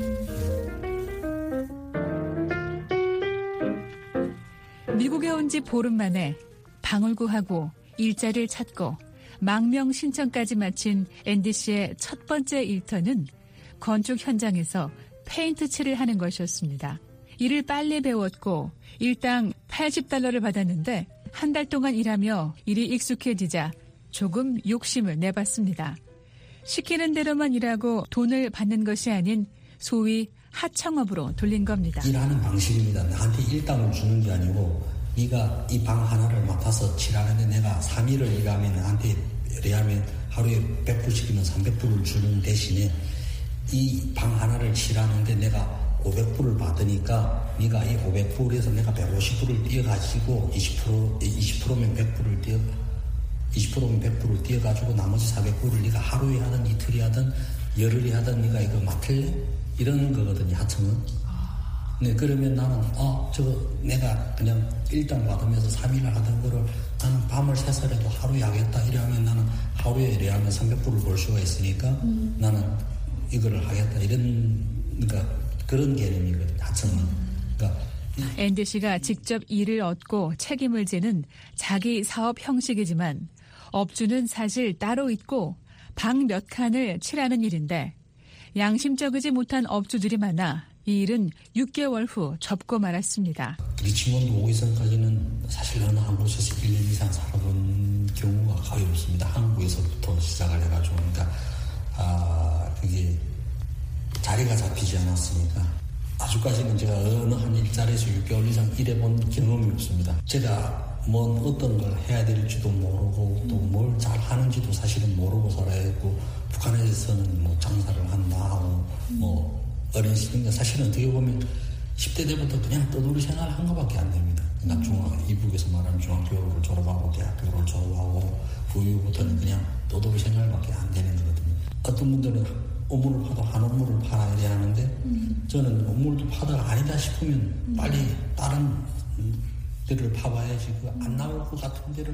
미국에 온 지 보름 만에 방을 구하고 일자리를 찾고 망명 신청까지 마친 앤디 씨의 첫 번째 일터는 건축 현장에서 페인트 칠을 하는 것이었습니다. 이를 빨리 배웠고 일당 $80를 받았는데 한 달 동안 일하며 일이 익숙해지자 조금 욕심을 내봤습니다. 시키는 대로만 일하고 돈을 받는 것이 아닌 소위 하청업으로 돌린 겁니다. 일하는 방식입니다. 나한테 일당을 주는 게 아니고 네가 이 방 하나를 맡아서 칠하는데 내가 3일을 일하면 나한테 예하면 하루에 100불씩이면 300불을 주는 대신에 이 방 하나를 칠하는데 내가 500불을 받으니까 네가 이 500불에서 내가 150불을 띄어가지고 20%면 100불을 20%면 100불을 띄어가지고 나머지 400불을 네가 하루에 하든 이틀이 하든 열흘이 하든 네가 이거 맡을래? 이런 거거든요, 하청은. 네, 그러면 나는 내가 그냥 일당 받으면서 3일을 하던 거를 나는 밤을 새서라도 하루에 하겠다 이러면 나는 하루에 이래하면 300불을 벌 수가 있으니까 나는 이거를 하겠다 그러니까 그런 개념이거든요, 하청은. 그러니까 앤디 씨가 직접 일을 얻고 책임을 지는 자기 사업 형식이지만 업주는 사실 따로 있고 방 몇 칸을 칠하는 일인데 양심적이지 못한 업주들이 많아 이 일은 6개월 후 접고 말았습니다. 리치몬드 오기 전까지는 사실 어느 한 곳에서 1년 이상 살아본 경우가 거의 없습니다. 한국에서부터 시작을 해가지고 그러니까 그게 자리가 잡히지 않았으니까 아직까지는 제가 어느 한 일자리에서 6개월 이상 일해본 경험이 없습니다. 제가 어떤 걸 해야 될지도 모르고 또 뭘 잘 하는지도 사실은 모르고 살아야 했고 북한에서는 장사를 한다 하고 어린 시절 사실은 어떻게 보면 10대 때부터 그냥 떠돌이 생활을 한 것밖에 안 됩니다. 그러니까 이북에서 말하는 중학교를 졸업하고 대학교를 졸업하고 그 이후부터는 그냥 떠돌이 생활밖에 안 되는 거거든요. 어떤 분들은 업무를 파도 한 업무를 팔아야 하는데 저는 업무를 파다가 아니다 싶으면 빨리 다른 데를 파봐야지 안 나올 것 같은 데를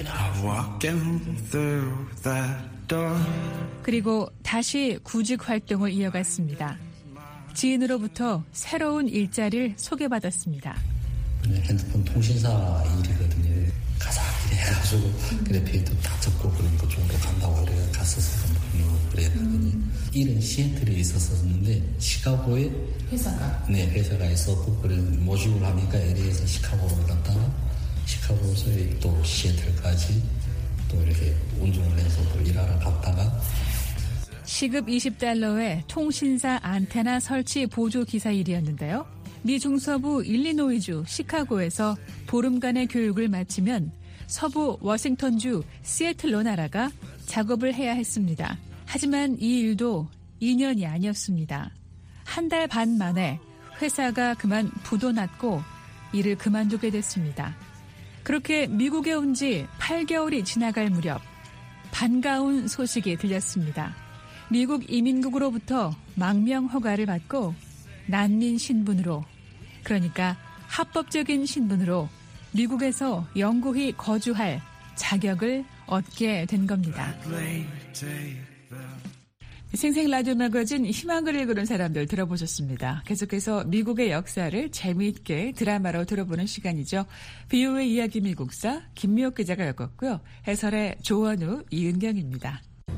그냥 그리고 다시 구직 활동을 이어갔습니다. 지인으로부터 새로운 일자리를 소개받았습니다. 핸드폰 통신사 일이거든요. 가자 이래 해가지고 그래피도 다 접고 그런 그쪽으로 간다고 그래 갔었거든요. 그랬거든요. 일은 시애틀에 있었었는데 시카고에 회사가 있었고 그래 모집을 하니까 LA에서 시카고로 갔다가 시카고에서 또 시애틀까지 또 이렇게 운전을 해서 또 일하러 갔다가 시급 $20에 통신사 안테나 설치 보조 기사 일이었는데요. 미 중서부 일리노이주 시카고에서 보름간의 교육을 마치면 서부 워싱턴주 시애틀로 날아가 작업을 해야 했습니다. 하지만 이 일도 2년이 아니었습니다. 한 달 반 만에 회사가 그만 부도 났고 일을 그만두게 됐습니다. 그렇게 미국에 온 지 8개월이 지나갈 무렵 반가운 소식이 들렸습니다. 미국 이민국으로부터 망명 허가를 받고 난민 신분으로, 그러니까 합법적인 신분으로 미국에서 영구히 거주할 자격을 얻게 된 겁니다. 생생 라디오 매거진 희망을 읽는 사람들 들어보셨습니다. 계속해서 미국의 역사를 재미있게 드라마로 들어보는 시간이죠. VOA 이야기 미국사 김미옥 기자가 엮었고요. 해설의 조원우, 이은경입니다.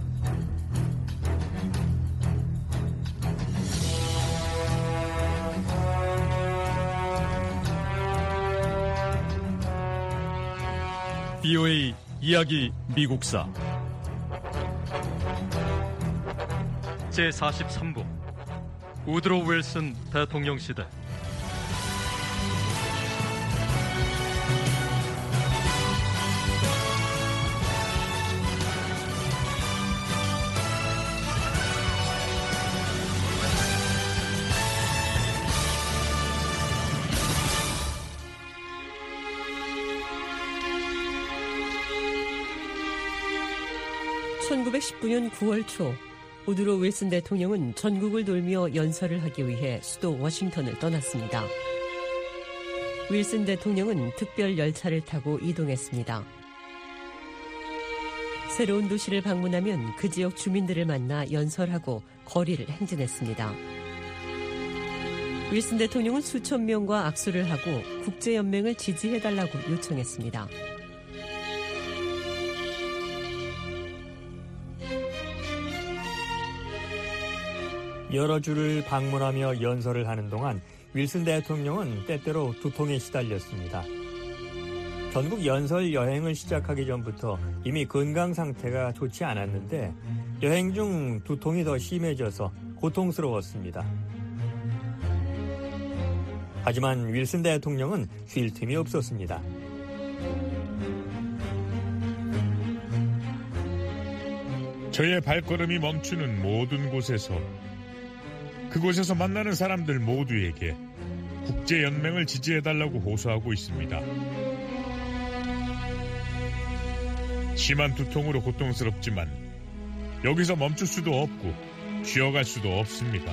VOA 이야기 미국사 제43부 우드로 윌슨 대통령 시대. (1919년 9월) 초 우드로 윌슨 대통령은 전국을 돌며 연설을 하기 위해 수도 워싱턴을 떠났습니다. 윌슨 대통령은 특별 열차를 타고 이동했습니다. 새로운 도시를 방문하면 그 지역 주민들을 만나 연설하고 거리를 행진했습니다. 윌슨 대통령은 수천 명과 악수를 하고 국제연맹을 지지해달라고 요청했습니다. 여러 주를 방문하며 연설을 하는 동안 윌슨 대통령은 때때로 두통에 시달렸습니다. 전국 연설 여행을 시작하기 전부터 이미 건강 상태가 좋지 않았는데 여행 중 두통이 더 심해져서 고통스러웠습니다. 하지만 윌슨 대통령은 쉴 틈이 없었습니다. 저의 발걸음이 멈추는 모든 곳에서 그곳에서 만나는 사람들 모두에게 국제연맹을 지지해달라고 호소하고 있습니다. 심한 두통으로 고통스럽지만 여기서 멈출 수도 없고 쉬어갈 수도 없습니다.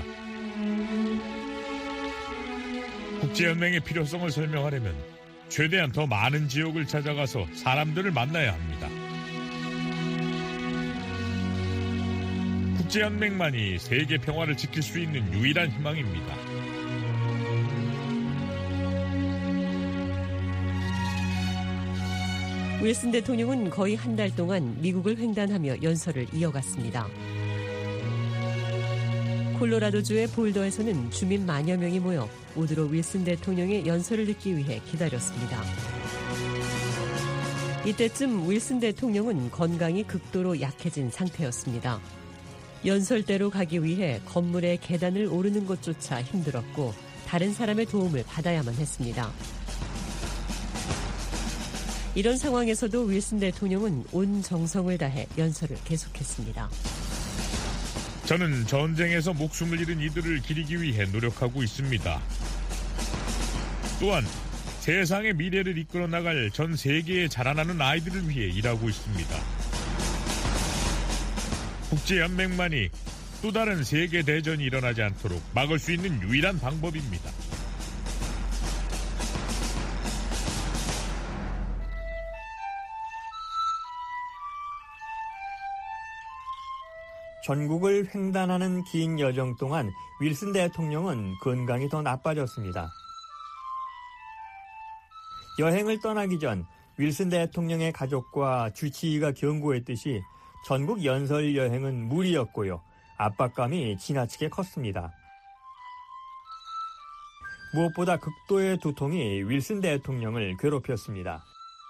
국제연맹의 필요성을 설명하려면 최대한 더 많은 지역을 찾아가서 사람들을 만나야 합니다. 국제연맹만이 세계 평화를 지킬 수 있는 유일한 희망입니다. 윌슨 대통령은 거의 한 달 동안 미국을 횡단하며 연설을 이어갔습니다. 콜로라도주의 볼더에서는 주민 만여 명이 모여 우드로 윌슨 대통령의 연설을 듣기 위해 기다렸습니다. 이때쯤 윌슨 대통령은 건강이 극도로 약해진 상태였습니다. 연설대로 가기 위해 건물의 계단을 오르는 것조차 힘들었고 다른 사람의 도움을 받아야만 했습니다. 이런 상황에서도 윌슨 대통령은 온 정성을 다해 연설을 계속했습니다. 저는 전쟁에서 목숨을 잃은 이들을 기리기 위해 노력하고 있습니다. 또한 세상의 미래를 이끌어 나갈 전 세계에 자라나는 아이들을 위해 일하고 있습니다. 국제연맹만이 또 다른 세계대전이 일어나지 않도록 막을 수 있는 유일한 방법입니다. 전국을 횡단하는 긴 여정 동안 윌슨 대통령은 건강이 더 나빠졌습니다. 여행을 떠나기 전 윌슨 대통령의 가족과 주치의가 경고했듯이 전국 연설 여행은 무리였고요. 압박감이 지나치게 컸습니다. 무엇보다 극도의 두통이 윌슨 대통령을 괴롭혔습니다.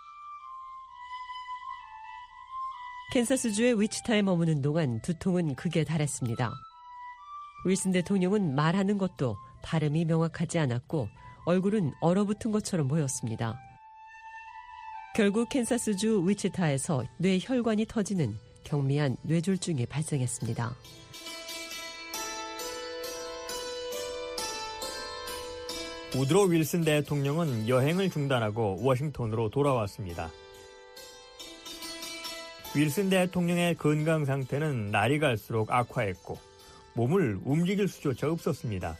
캔사스주의 위치타에 머무는 동안 두통은 극에 달했습니다. 윌슨 대통령은 말하는 것도 발음이 명확하지 않았고 얼굴은 얼어붙은 것처럼 보였습니다. 결국 캔사스주 위치타에서 뇌혈관이 터지는 경미한 뇌졸중이 발생했습니다. 우드로 윌슨 대통령은 여행을 중단하고 워싱턴으로 돌아왔습니다. 윌슨 대통령의 건강 상태는 날이 갈수록 악화했고 몸을 움직일 수조차 없었습니다.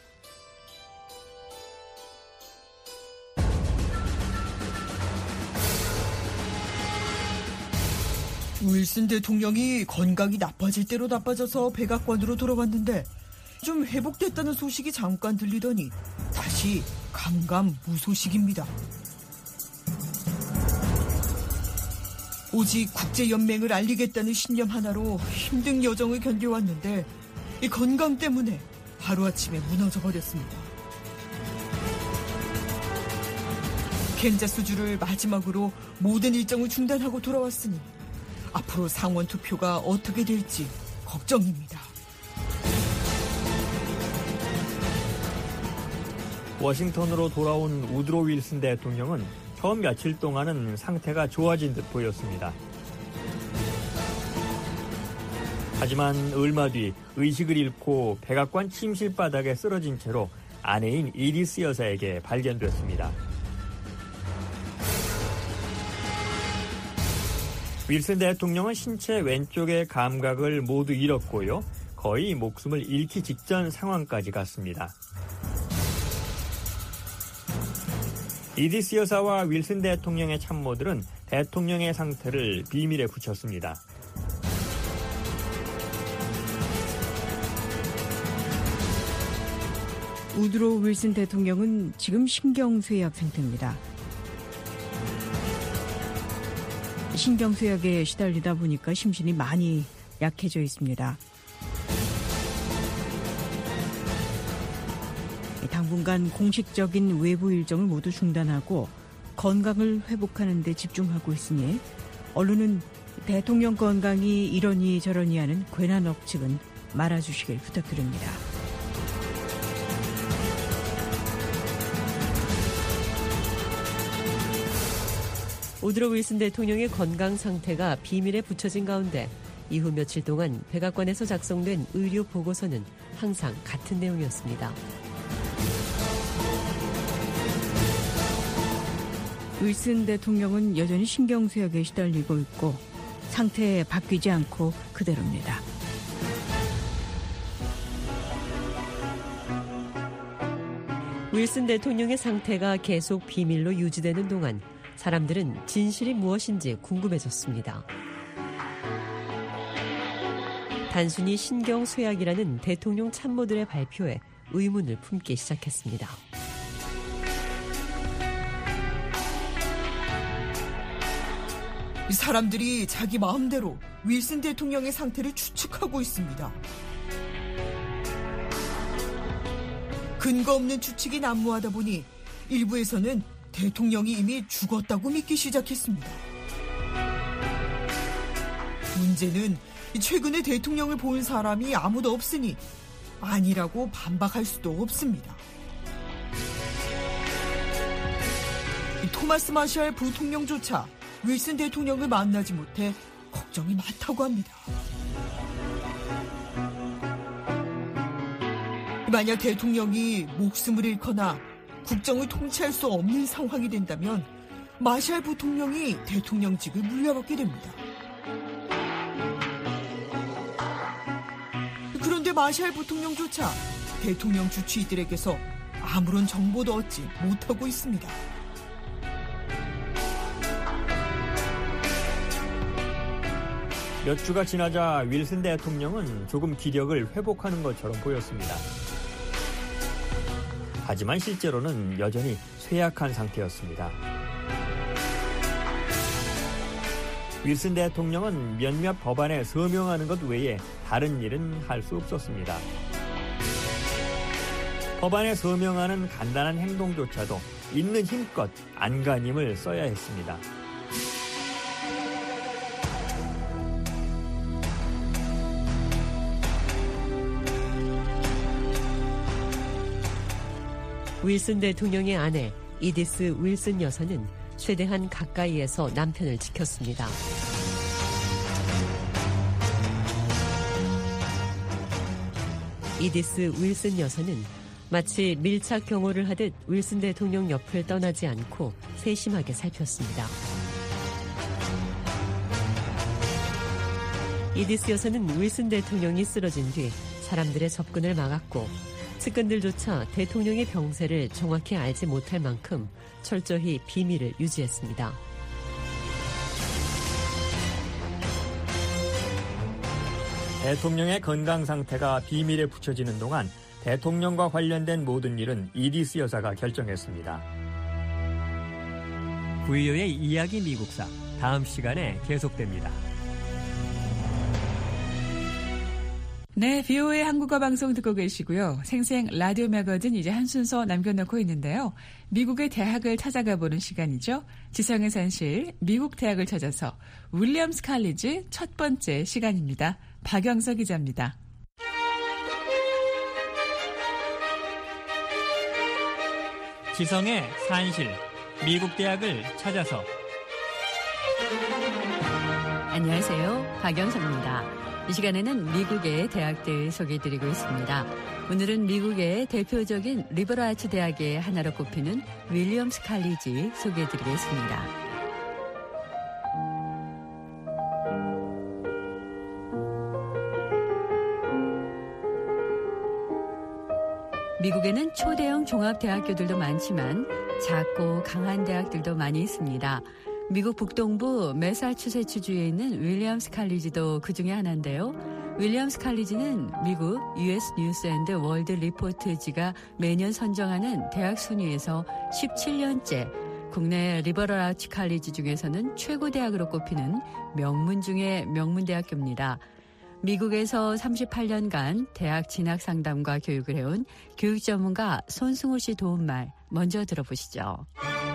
윌슨 대통령이 건강이 나빠질 대로 나빠져서 백악관으로 돌아왔는데 좀 회복됐다는 소식이 잠깐 들리더니 다시 감감무소식입니다. 오직 국제연맹을 알리겠다는 신념 하나로 힘든 여정을 견뎌왔는데 이 건강 때문에 하루아침에 무너져버렸습니다. 캔자스주를 마지막으로 모든 일정을 중단하고 돌아왔으니 앞으로 상원 투표가 어떻게 될지 걱정입니다. 워싱턴으로 돌아온 우드로 윌슨 대통령은 처음 며칠 동안은 상태가 좋아진 듯 보였습니다. 하지만 얼마 뒤 의식을 잃고 백악관 침실 바닥에 쓰러진 채로 아내인 이디스 여사에게 발견됐습니다. 윌슨 대통령은 신체 왼쪽의 감각을 모두 잃었고요. 거의 목숨을 잃기 직전 상황까지 갔습니다. 이디스 여사와 윌슨 대통령의 참모들은 대통령의 상태를 비밀에 붙였습니다. 우드로 윌슨 대통령은 지금 신경쇠약 상태입니다. 신경쇠약에 시달리다 보니까 심신이 많이 약해져 있습니다. 당분간 공식적인 외부 일정을 모두 중단하고 건강을 회복하는 데 집중하고 있으니 언론은 대통령 건강이 이러니 저러니 하는 괜한 억측은 말아주시길 부탁드립니다. 우드로 윌슨 대통령의 건강 상태가 비밀에 붙여진 가운데 이후 며칠 동안 백악관에서 작성된 의료 보고서는 항상 같은 내용이었습니다. 윌슨 대통령은 여전히 신경쇠약에 시달리고 있고 상태 바뀌지 않고 그대로입니다. 윌슨 대통령의 상태가 계속 비밀로 유지되는 동안 사람들은 진실이 무엇인지 궁금해졌습니다. 단순히 신경쇠약이라는 대통령 참모들의 발표에 의문을 품기 시작했습니다. 사람들이 자기 마음대로 윌슨 대통령의 상태를 추측하고 있습니다. 근거 없는 추측이 난무하다 보니 일부에서는 대통령이 이미 죽었다고 믿기 시작했습니다. 문제는 최근에 대통령을 본 사람이 아무도 없으니 아니라고 반박할 수도 없습니다. 토마스 마샬 부통령조차 윌슨 대통령을 만나지 못해 걱정이 많다고 합니다. 만약 대통령이 목숨을 잃거나 국정을 통치할 수 없는 상황이 된다면 마샬 부통령이 대통령직을 물려받게 됩니다. 그런데 마샬 부통령조차 대통령 주치의들에게서 아무런 정보도 얻지 못하고 있습니다. 몇 주가 지나자 윌슨 대통령은 조금 기력을 회복하는 것처럼 보였습니다. 하지만 실제로는 여전히 쇠약한 상태였습니다. 윌슨 대통령은 몇몇 법안에 서명하는 것 외에 다른 일은 할 수 없었습니다. 법안에 서명하는 간단한 행동조차도 있는 힘껏 안간힘을 써야 했습니다. 윌슨 대통령의 아내 이디스 윌슨 여사는 최대한 가까이에서 남편을 지켰습니다. 이디스 윌슨 여사는 마치 밀착 경호를 하듯 윌슨 대통령 옆을 떠나지 않고 세심하게 살폈습니다. 이디스 여사는 윌슨 대통령이 쓰러진 뒤 사람들의 접근을 막았고 측근들조차 대통령의 병세를 정확히 알지 못할 만큼 철저히 비밀을 유지했습니다. 대통령의 건강 상태가 비밀에 붙여지는 동안 대통령과 관련된 모든 일은 이디스 여사가 결정했습니다. VOA의 이야기 미국사 다음 시간에 계속됩니다. 네, VOA 한국어 방송 듣고 계시고요. 생생 라디오 매거진 이제 한 순서 남겨놓고 있는데요. 미국의 대학을 찾아가 보는 시간이죠. 지성의 산실, 미국 대학을 찾아서 윌리엄스 칼리지 첫 번째 시간입니다. 박영서 기자입니다. 지성의 산실, 미국 대학을 찾아서. 안녕하세요. 박영서입니다. 이 시간에는 미국의 대학들 소개해드리고 있습니다. 오늘은 미국의 대표적인 리버럴 아츠 대학의 하나로 꼽히는 윌리엄스 칼리지 소개해드리겠습니다. 미국에는 초대형 종합대학교들도 많지만 작고 강한 대학들도 많이 있습니다. 미국 북동부 매사추세츠주에 있는 윌리엄스 칼리지도 그 중에 하나인데요. 윌리엄스 칼리지는 미국 US 뉴스 앤드 월드 리포트지가 매년 선정하는 대학 순위에서 17년째 국내 리버럴 아츠 칼리지 중에서는 최고 대학으로 꼽히는 명문 중의 명문 대학교입니다. 미국에서 38년간 대학 진학 상담과 교육을 해온 교육 전문가 손승호 씨 도움말 먼저 들어보시죠.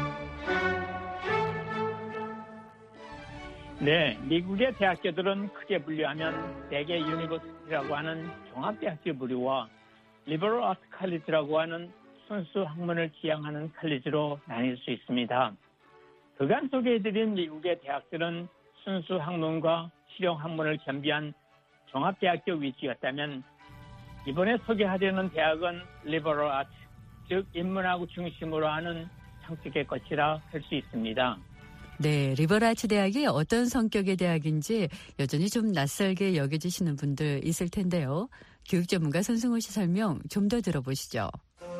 네, 미국의 대학교들은 크게 분류하면 대개 유니버시티라고 하는 종합대학교 부류와 리버럴 아트 칼리지라고 하는 순수 학문을 지향하는 칼리지로 나뉠 수 있습니다. 그간 소개해드린 미국의 대학들은 순수 학문과 실용 학문을 겸비한 종합대학교 위주였다면 이번에 소개하려는 대학은 리버럴 아트, 즉 인문학을 중심으로 하는 성격의 것이라 할 수 있습니다. 네, 리버럴 아츠 대학이 어떤 성격의 대학인지 여전히 좀 낯설게 여겨지시는 분들 있을 텐데요. 교육 전문가 손승호 씨 설명 좀 더 들어보시죠.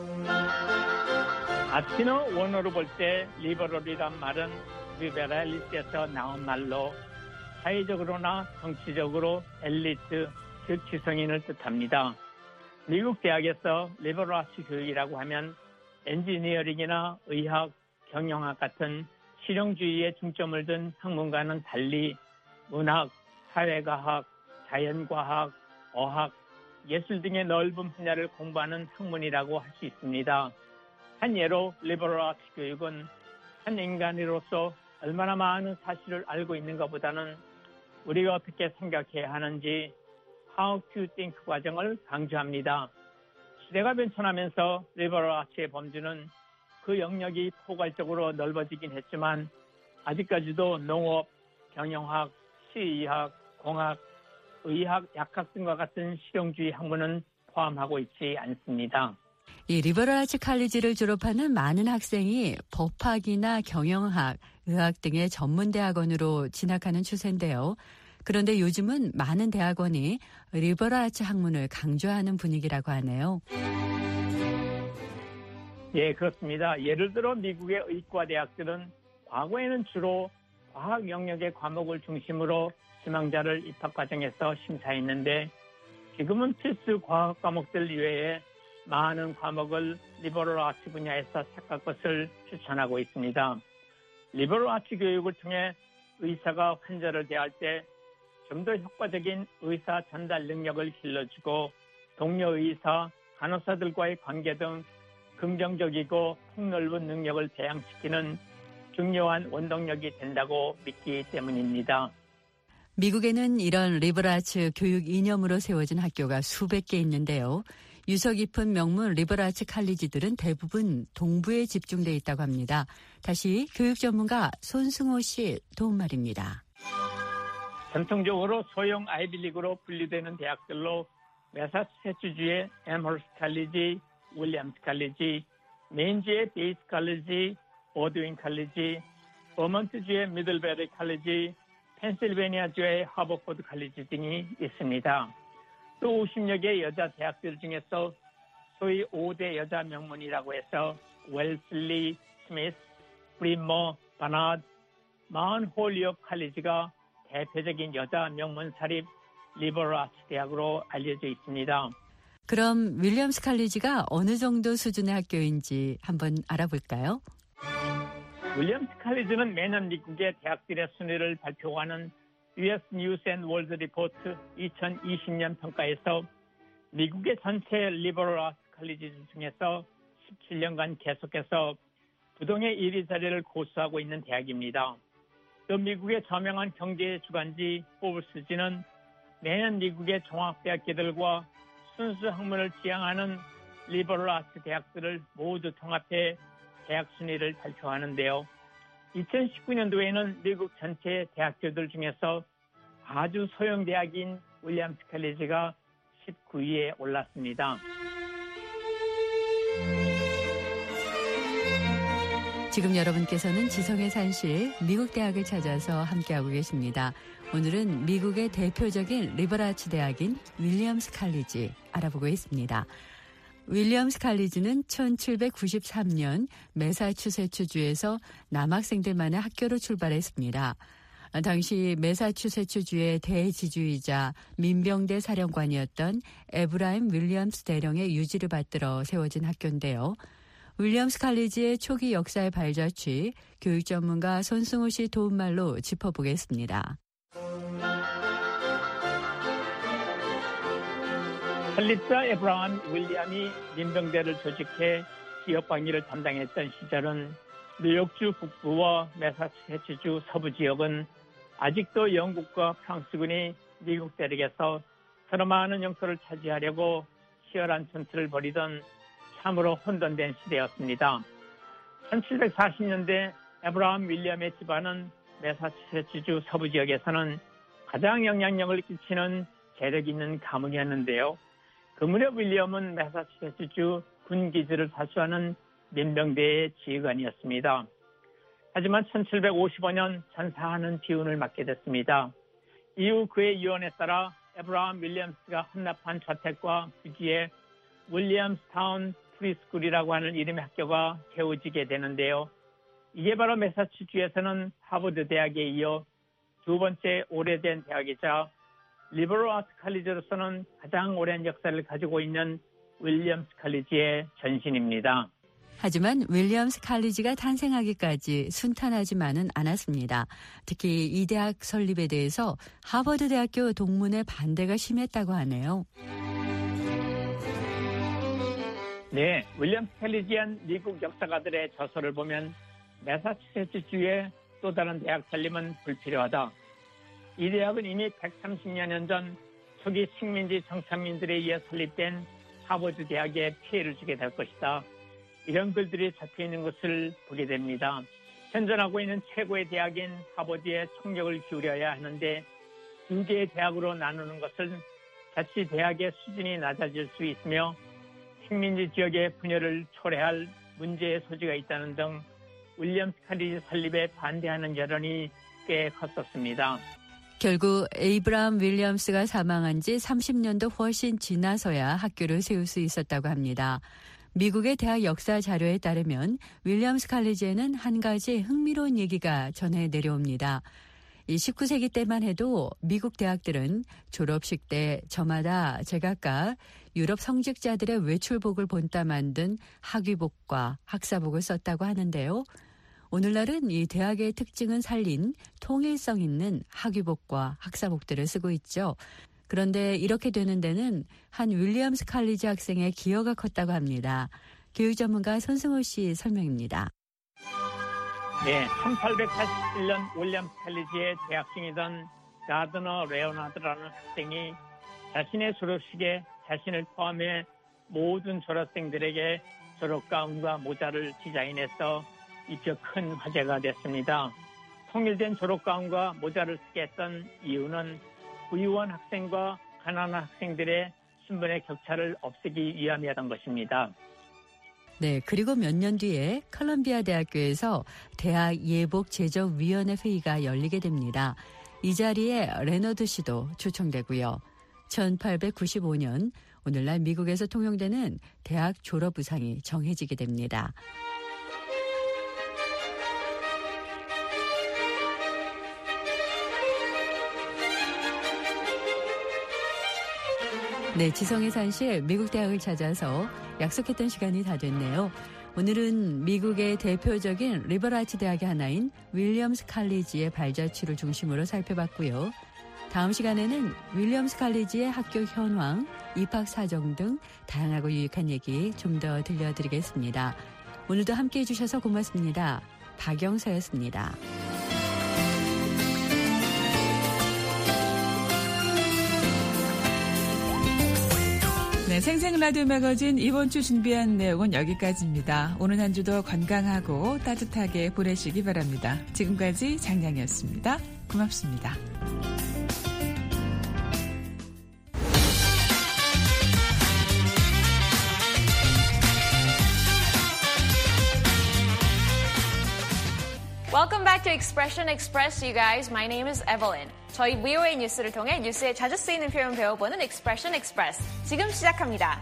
아트の원어로 볼 때 리버럴이란 말은 리베랄리스에서 나온 말로 사회적으로나 정치적으로 엘리트, 즉 지성인을 뜻합니다. 미국 대학에서 리버럴 아츠 교육이라고 하면 엔지니어링이나 의학, 경영학 같은 실용주의에 중점을 둔 학문과는 달리 문학, 사회과학, 자연과학, 어학, 예술 등의 넓은 분야를 공부하는 학문이라고 할 수 있습니다. 한 예로 리버럴 아츠 교육은 한 인간으로서 얼마나 많은 사실을 알고 있는 것보다는 우리가 어떻게 생각해야 하는지 How to think 과정을 강조합니다. 시대가 변천하면서 리버럴 아츠의 범주는 그 영역이 포괄적으로 넓어지긴 했지만 아직까지도 농업, 경영학, 시의학, 공학, 의학, 약학 등과 같은 실용주의 학문은 포함하고 있지 않습니다. 이 리버럴 아츠 칼리지를 졸업하는 많은 학생이 법학이나 경영학, 의학 등의 전문 대학원으로 진학하는 추세인데요. 그런데 요즘은 많은 대학원이 리버럴 아츠 학문을 강조하는 분위기라고 하네요. 예, 그렇습니다. 예를 들어 미국의 의과 대학들은 과거에는 주로 과학 영역의 과목을 중심으로 희망자를 입학 과정에서 심사했는데 지금은 필수 과학 과목들 이외에 많은 과목을 리버럴 아츠 분야에서 택할 것을 추천하고 있습니다. 리버럴 아츠 교육을 통해 의사가 환자를 대할 때 좀 더 효과적인 의사 전달 능력을 길러주고 동료 의사, 간호사들과의 관계 등 긍정적이고 폭넓은 능력을 배양시키는 중요한 원동력이 된다고 믿기 때문입니다. 미국에는 이런 리버럴 아츠 교육 이념으로 세워진 학교가 수백 개 있는데요. 유서 깊은 명문 리버럴 아츠 칼리지들은 대부분 동부에 집중돼 있다고 합니다. 다시 교육 전문가 손승호 씨 도움말입니다. 전통적으로 소형 아이비리그로 분류되는 대학들로 매사추세츠주의 앰허스트 칼리지, 윌리엄스 칼리지, 메인주의 베이스 칼리지, 보드윈 칼리지, 버먼트주의 미들베리 칼리지, 펜실베니아주의 하버포드 칼리지 등이 있습니다. 또 50여 개 여자 대학들 중에서 소위 5대 여자 명문이라고 해서 웰슬리, 스미스, 브리머, 바나드, 마운 홀리옥 칼리지가 대표적인 여자 명문 사립 리버럴 아츠 대학으로 알려져 있습니다. 그럼 윌리엄스 칼리지가 어느 정도 수준의 학교인지 한번 알아볼까요? 윌리엄스 칼리지는 매년 미국의 대학들의 순위를 발표하는 US News and World Report 2020년 평가에서 미국의 전체 리버럴 아츠 칼리지 중에서 17년간 계속해서 부동의 1위 자리를 고수하고 있는 대학입니다. 또 미국의 저명한 경제 주간지 포브스지는 매년 미국의 종합대학교들과 순수 학문을 지향하는 리버럴 아츠 대학들을 모두 통합해 대학 순위를 발표하는데요. 2019년도에는 미국 전체 대학교들 중에서 아주 소형 대학인 윌리엄스 칼리지가 19위에 올랐습니다. 지금 여러분께서는 지성의 산실 미국 대학을 찾아서 함께하고 계십니다. 오늘은 미국의 대표적인 리버럴 아츠 대학인 윌리엄스 칼리지 알아보고 있습니다. 윌리엄스 칼리지는 1793년 매사추세츠주에서 남학생들만의 학교로 출발했습니다. 당시 매사추세츠주의 대지주이자 민병대 사령관이었던 에브라임 윌리엄스 대령의 유지를 받들어 세워진 학교인데요. 윌리엄스 칼리지의 초기 역사의 발자취, 교육 전문가 손승우 씨 도움말로 짚어보겠습니다. 칼리자 에브라임 윌리엄이 민병대를 조직해 지역 방위를 담당했던 시절은 뉴욕주 북부와 매사추세츠주 서부 지역은 아직도 영국과 프랑스군이 미국 대륙에서 서로 많은 영토를 차지하려고 치열한 전투를 벌이던 참으로 혼돈된 시대였습니다. 1740년대 에브라임 윌리엄의 집안은 매사추세츠주 서부 지역에서는 가장 영향력을 끼치는 재력 있는 가문이었는데요. 그 무렵 윌리엄은 매사추세츠주 군기지를 사수하는 민병대의 지휘관이었습니다. 하지만 1755년 전사하는 기운을 맡게 됐습니다. 이후 그의 유언에 따라 에브라임 윌리엄스가 헌납한 저택과 부지에 윌리엄스타운 프리스쿨이라고 하는 이름의 학교가 세워지게 되는데요. 이게 바로 매사추세츠주에서는 하버드 대학에 이어 두 번째 오래된 대학이자 리버럴 아츠 칼리지로서는 가장 오랜 역사를 가지고 있는 윌리엄스 칼리지의 전신입니다. 하지만 윌리엄스 칼리지가 탄생하기까지 순탄하지만은 않았습니다. 특히 이 대학 설립에 대해서 하버드 대학교 동문의 반대가 심했다고 하네요. 네, 윌리엄스 칼리지한 미국 역사가들의 저서를 보면 매사추세츠주의 또 다른 대학 설립은 불필요하다. 이 대학은 이미 130여 전 초기 식민지 정착민들에 의해 설립된 하버드 대학에 피해를 주게 될 것이다. 이런 글들이 적혀있는 것을 보게 됩니다. 현존하고 있는 최고의 대학인 하버드에 총력을 기울여야 하는데 두 개의 대학으로 나누는 것은 자칫 대학의 수준이 낮아질 수 있으며 식민지 지역의 분열을 초래할 문제의 소지가 있다는 등 윌리엄스 칼리지 설립에 반대하는 여론이 꽤 컸었습니다. 결국 에이브라임 윌리엄스가 사망한 지 30년도 훨씬 지나서야 학교를 세울 수 있었다고 합니다. 미국의 대학 역사 자료에 따르면 윌리엄스 칼리지에는 한 가지 흥미로운 얘기가 전해 내려옵니다. 이 19세기 때만 해도 미국 대학들은 졸업식 때 저마다 제각각 유럽 성직자들의 외출복을 본따 만든 학위복과 학사복을 썼다고 하는데요. 오늘날은 이 대학의 특징은 살린 통일성 있는 학위복과 학사복들을 쓰고 있죠. 그런데 이렇게 되는 데는 한 윌리엄스 칼리지 학생의 기여가 컸다고 합니다. 교육 전문가 손승호 씨 설명입니다. 네, 1887년 윌리엄스 칼리지의 대학생이던 가드너 레오나드라는 학생이 자신의 졸업식에 자신을 포함해 모든 졸업생들에게 졸업가운과 모자를 디자인해서 입혀 큰 화제가 됐습니다. 통일된 졸업가운과 모자를 쓰게 했던 이유는 부유한 학생과 가난한 학생들의 신분의 격차를 없애기 위함이었던 것입니다. 네, 그리고 몇 년 뒤에 컬럼비아 대학교에서 대학 예복 제정위원회 회의가 열리게 됩니다. 이 자리에 레너드 씨도 초청되고요. 1895년 오늘날 미국에서 통용되는 대학 졸업 의상이 정해지게 됩니다. 네, 지성의 산실 미국 대학을 찾아서 약속했던 시간이 다 됐네요. 오늘은 미국의 대표적인 리버라트 대학의 하나인 윌리엄스 칼리지의 발자취를 중심으로 살펴봤고요. 다음 시간에는 윌리엄스 칼리지의 학교 현황, 입학 사정 등 다양하고 유익한 얘기 좀 더 들려드리겠습니다. 오늘도 함께해 주셔서 고맙습니다. 박영서였습니다. 네, 생생 라디오 매거진 이번 주 준비한 내용은 여기까지입니다. 오늘 한 주도 건강하고 따뜻하게 보내시기 바랍니다. 지금까지 장량이었습니다. 고맙습니다. Welcome back to Expression Express, you guys. My name is Evelyn. 저희 VOA 뉴스를 통해 뉴스에 자주 쓰이는 표현 배워보는 Expression Express. 지금 시작합니다.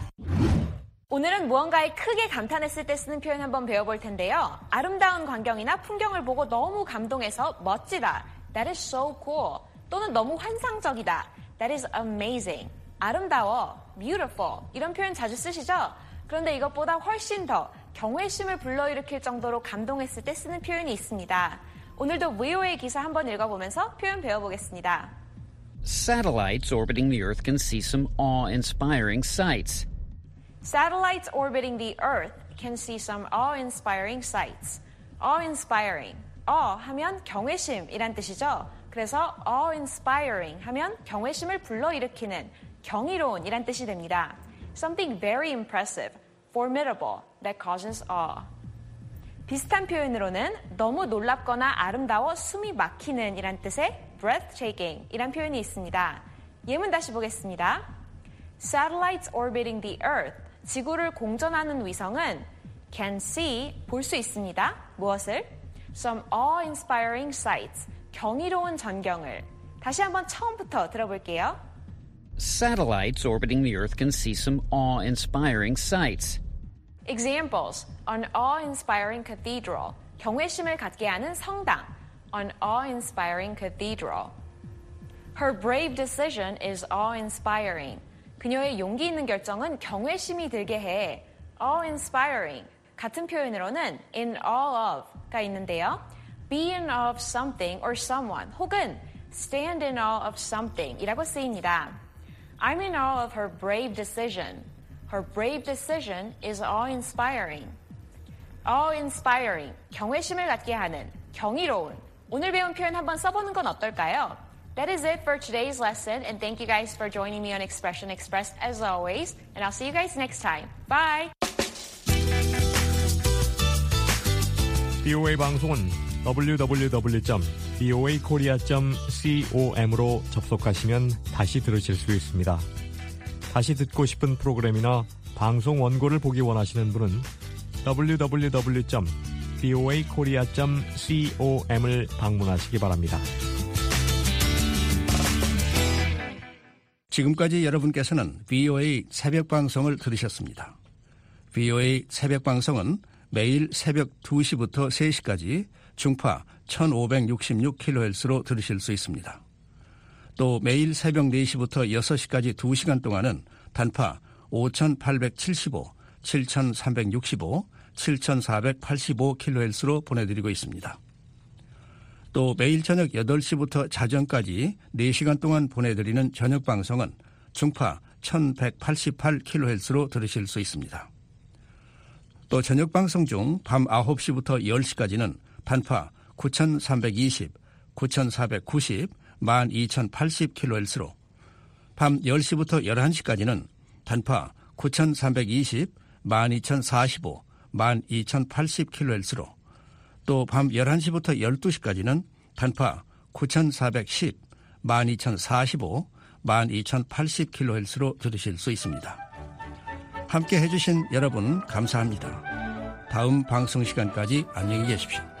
오늘은 무언가에 크게 감탄했을 때 쓰는 표현 한번 배워볼 텐데요. 아름다운 광경이나 풍경을 보고 너무 감동해서 멋지다. That is so cool. 또는 너무 환상적이다. That is amazing. 아름다워. Beautiful. 이런 표현 자주 쓰시죠? 그런데 이것보다 훨씬 더 경외심을 불러일으킬 정도로 감동했을 때 쓰는 표현이 있습니다. 오늘도 VOA 기사 한번 읽어보면서 표현 배워보겠습니다. Satellites orbiting the Earth can see some awe-inspiring sights. Satellites orbiting the Earth can see some awe-inspiring sights. awe-inspiring. 하면 경외심이란 뜻이죠. 그래서 awe-inspiring 하면 경외심을 불러일으키는, 경이로운이란 뜻이 됩니다. Something very impressive, formidable, that causes awe. 비슷한 표현으로는 너무 놀랍거나 아름다워 숨이 막히는 이란 뜻의 breathtaking 이란 표현이 있습니다. 예문 다시 보겠습니다. Satellites orbiting the Earth, 지구를 공전하는 위성은 can see, 볼 수 있습니다. 무엇을? Some awe-inspiring sights, 경이로운 전경을. 다시 한번 처음부터 들어볼게요. Satellites orbiting the Earth can see some awe-inspiring sights. Examples, an awe-inspiring cathedral, 경외심을 갖게 하는 성당, an awe-inspiring cathedral. Her brave decision is awe-inspiring. 그녀의 용기 있는 결정은 경외심이 들게 해. awe-inspiring. 같은 표현으로는 in awe of가 있는데요. be in awe of something or someone 혹은 stand in awe of something 이라고 쓰입니다. I'm in awe of her brave decision. Her brave decision is awe-inspiring. awe-inspiring, 경외심을 갖게 하는, 경이로운. 오늘 배운 표현 한번 써보는 건 어떨까요? That is it for today's lesson, and thank you guys for joining me on Expression Express as always, and I'll see you guys next time. Bye! VOA 방송은 www.voakorea.com으로 접속하시면 다시 들으실 수 있습니다. 다시 듣고 싶은 프로그램이나 방송 원고를 보기 원하시는 분은 www.voakorea.com을 방문하시기 바랍니다. 지금까지 여러분께서는 VOA 새벽 방송을 들으셨습니다. VOA 새벽 방송은 매일 새벽 2시부터 3시까지 중파 1566kHz로 들으실 수 있습니다. 또 매일 새벽 4시부터 6시까지 2시간 동안은 단파 5875, 7365, 7485kHz로 보내드리고 있습니다. 또 매일 저녁 8시부터 자정까지 4시간 동안 보내드리는 저녁 방송은 중파 1188kHz로 들으실 수 있습니다. 또 저녁 방송 중 밤 9시부터 10시까지는 단파 9320, 9490, 12080kHz로 밤 10시부터 11시까지는 단파 9320, 12045, 12080kHz로 또 밤 11시부터 12시까지는 단파 9410, 12045, 12080kHz로 들으실 수 있습니다. 함께 해주신 여러분 감사합니다. 다음 방송 시간까지 안녕히 계십시오.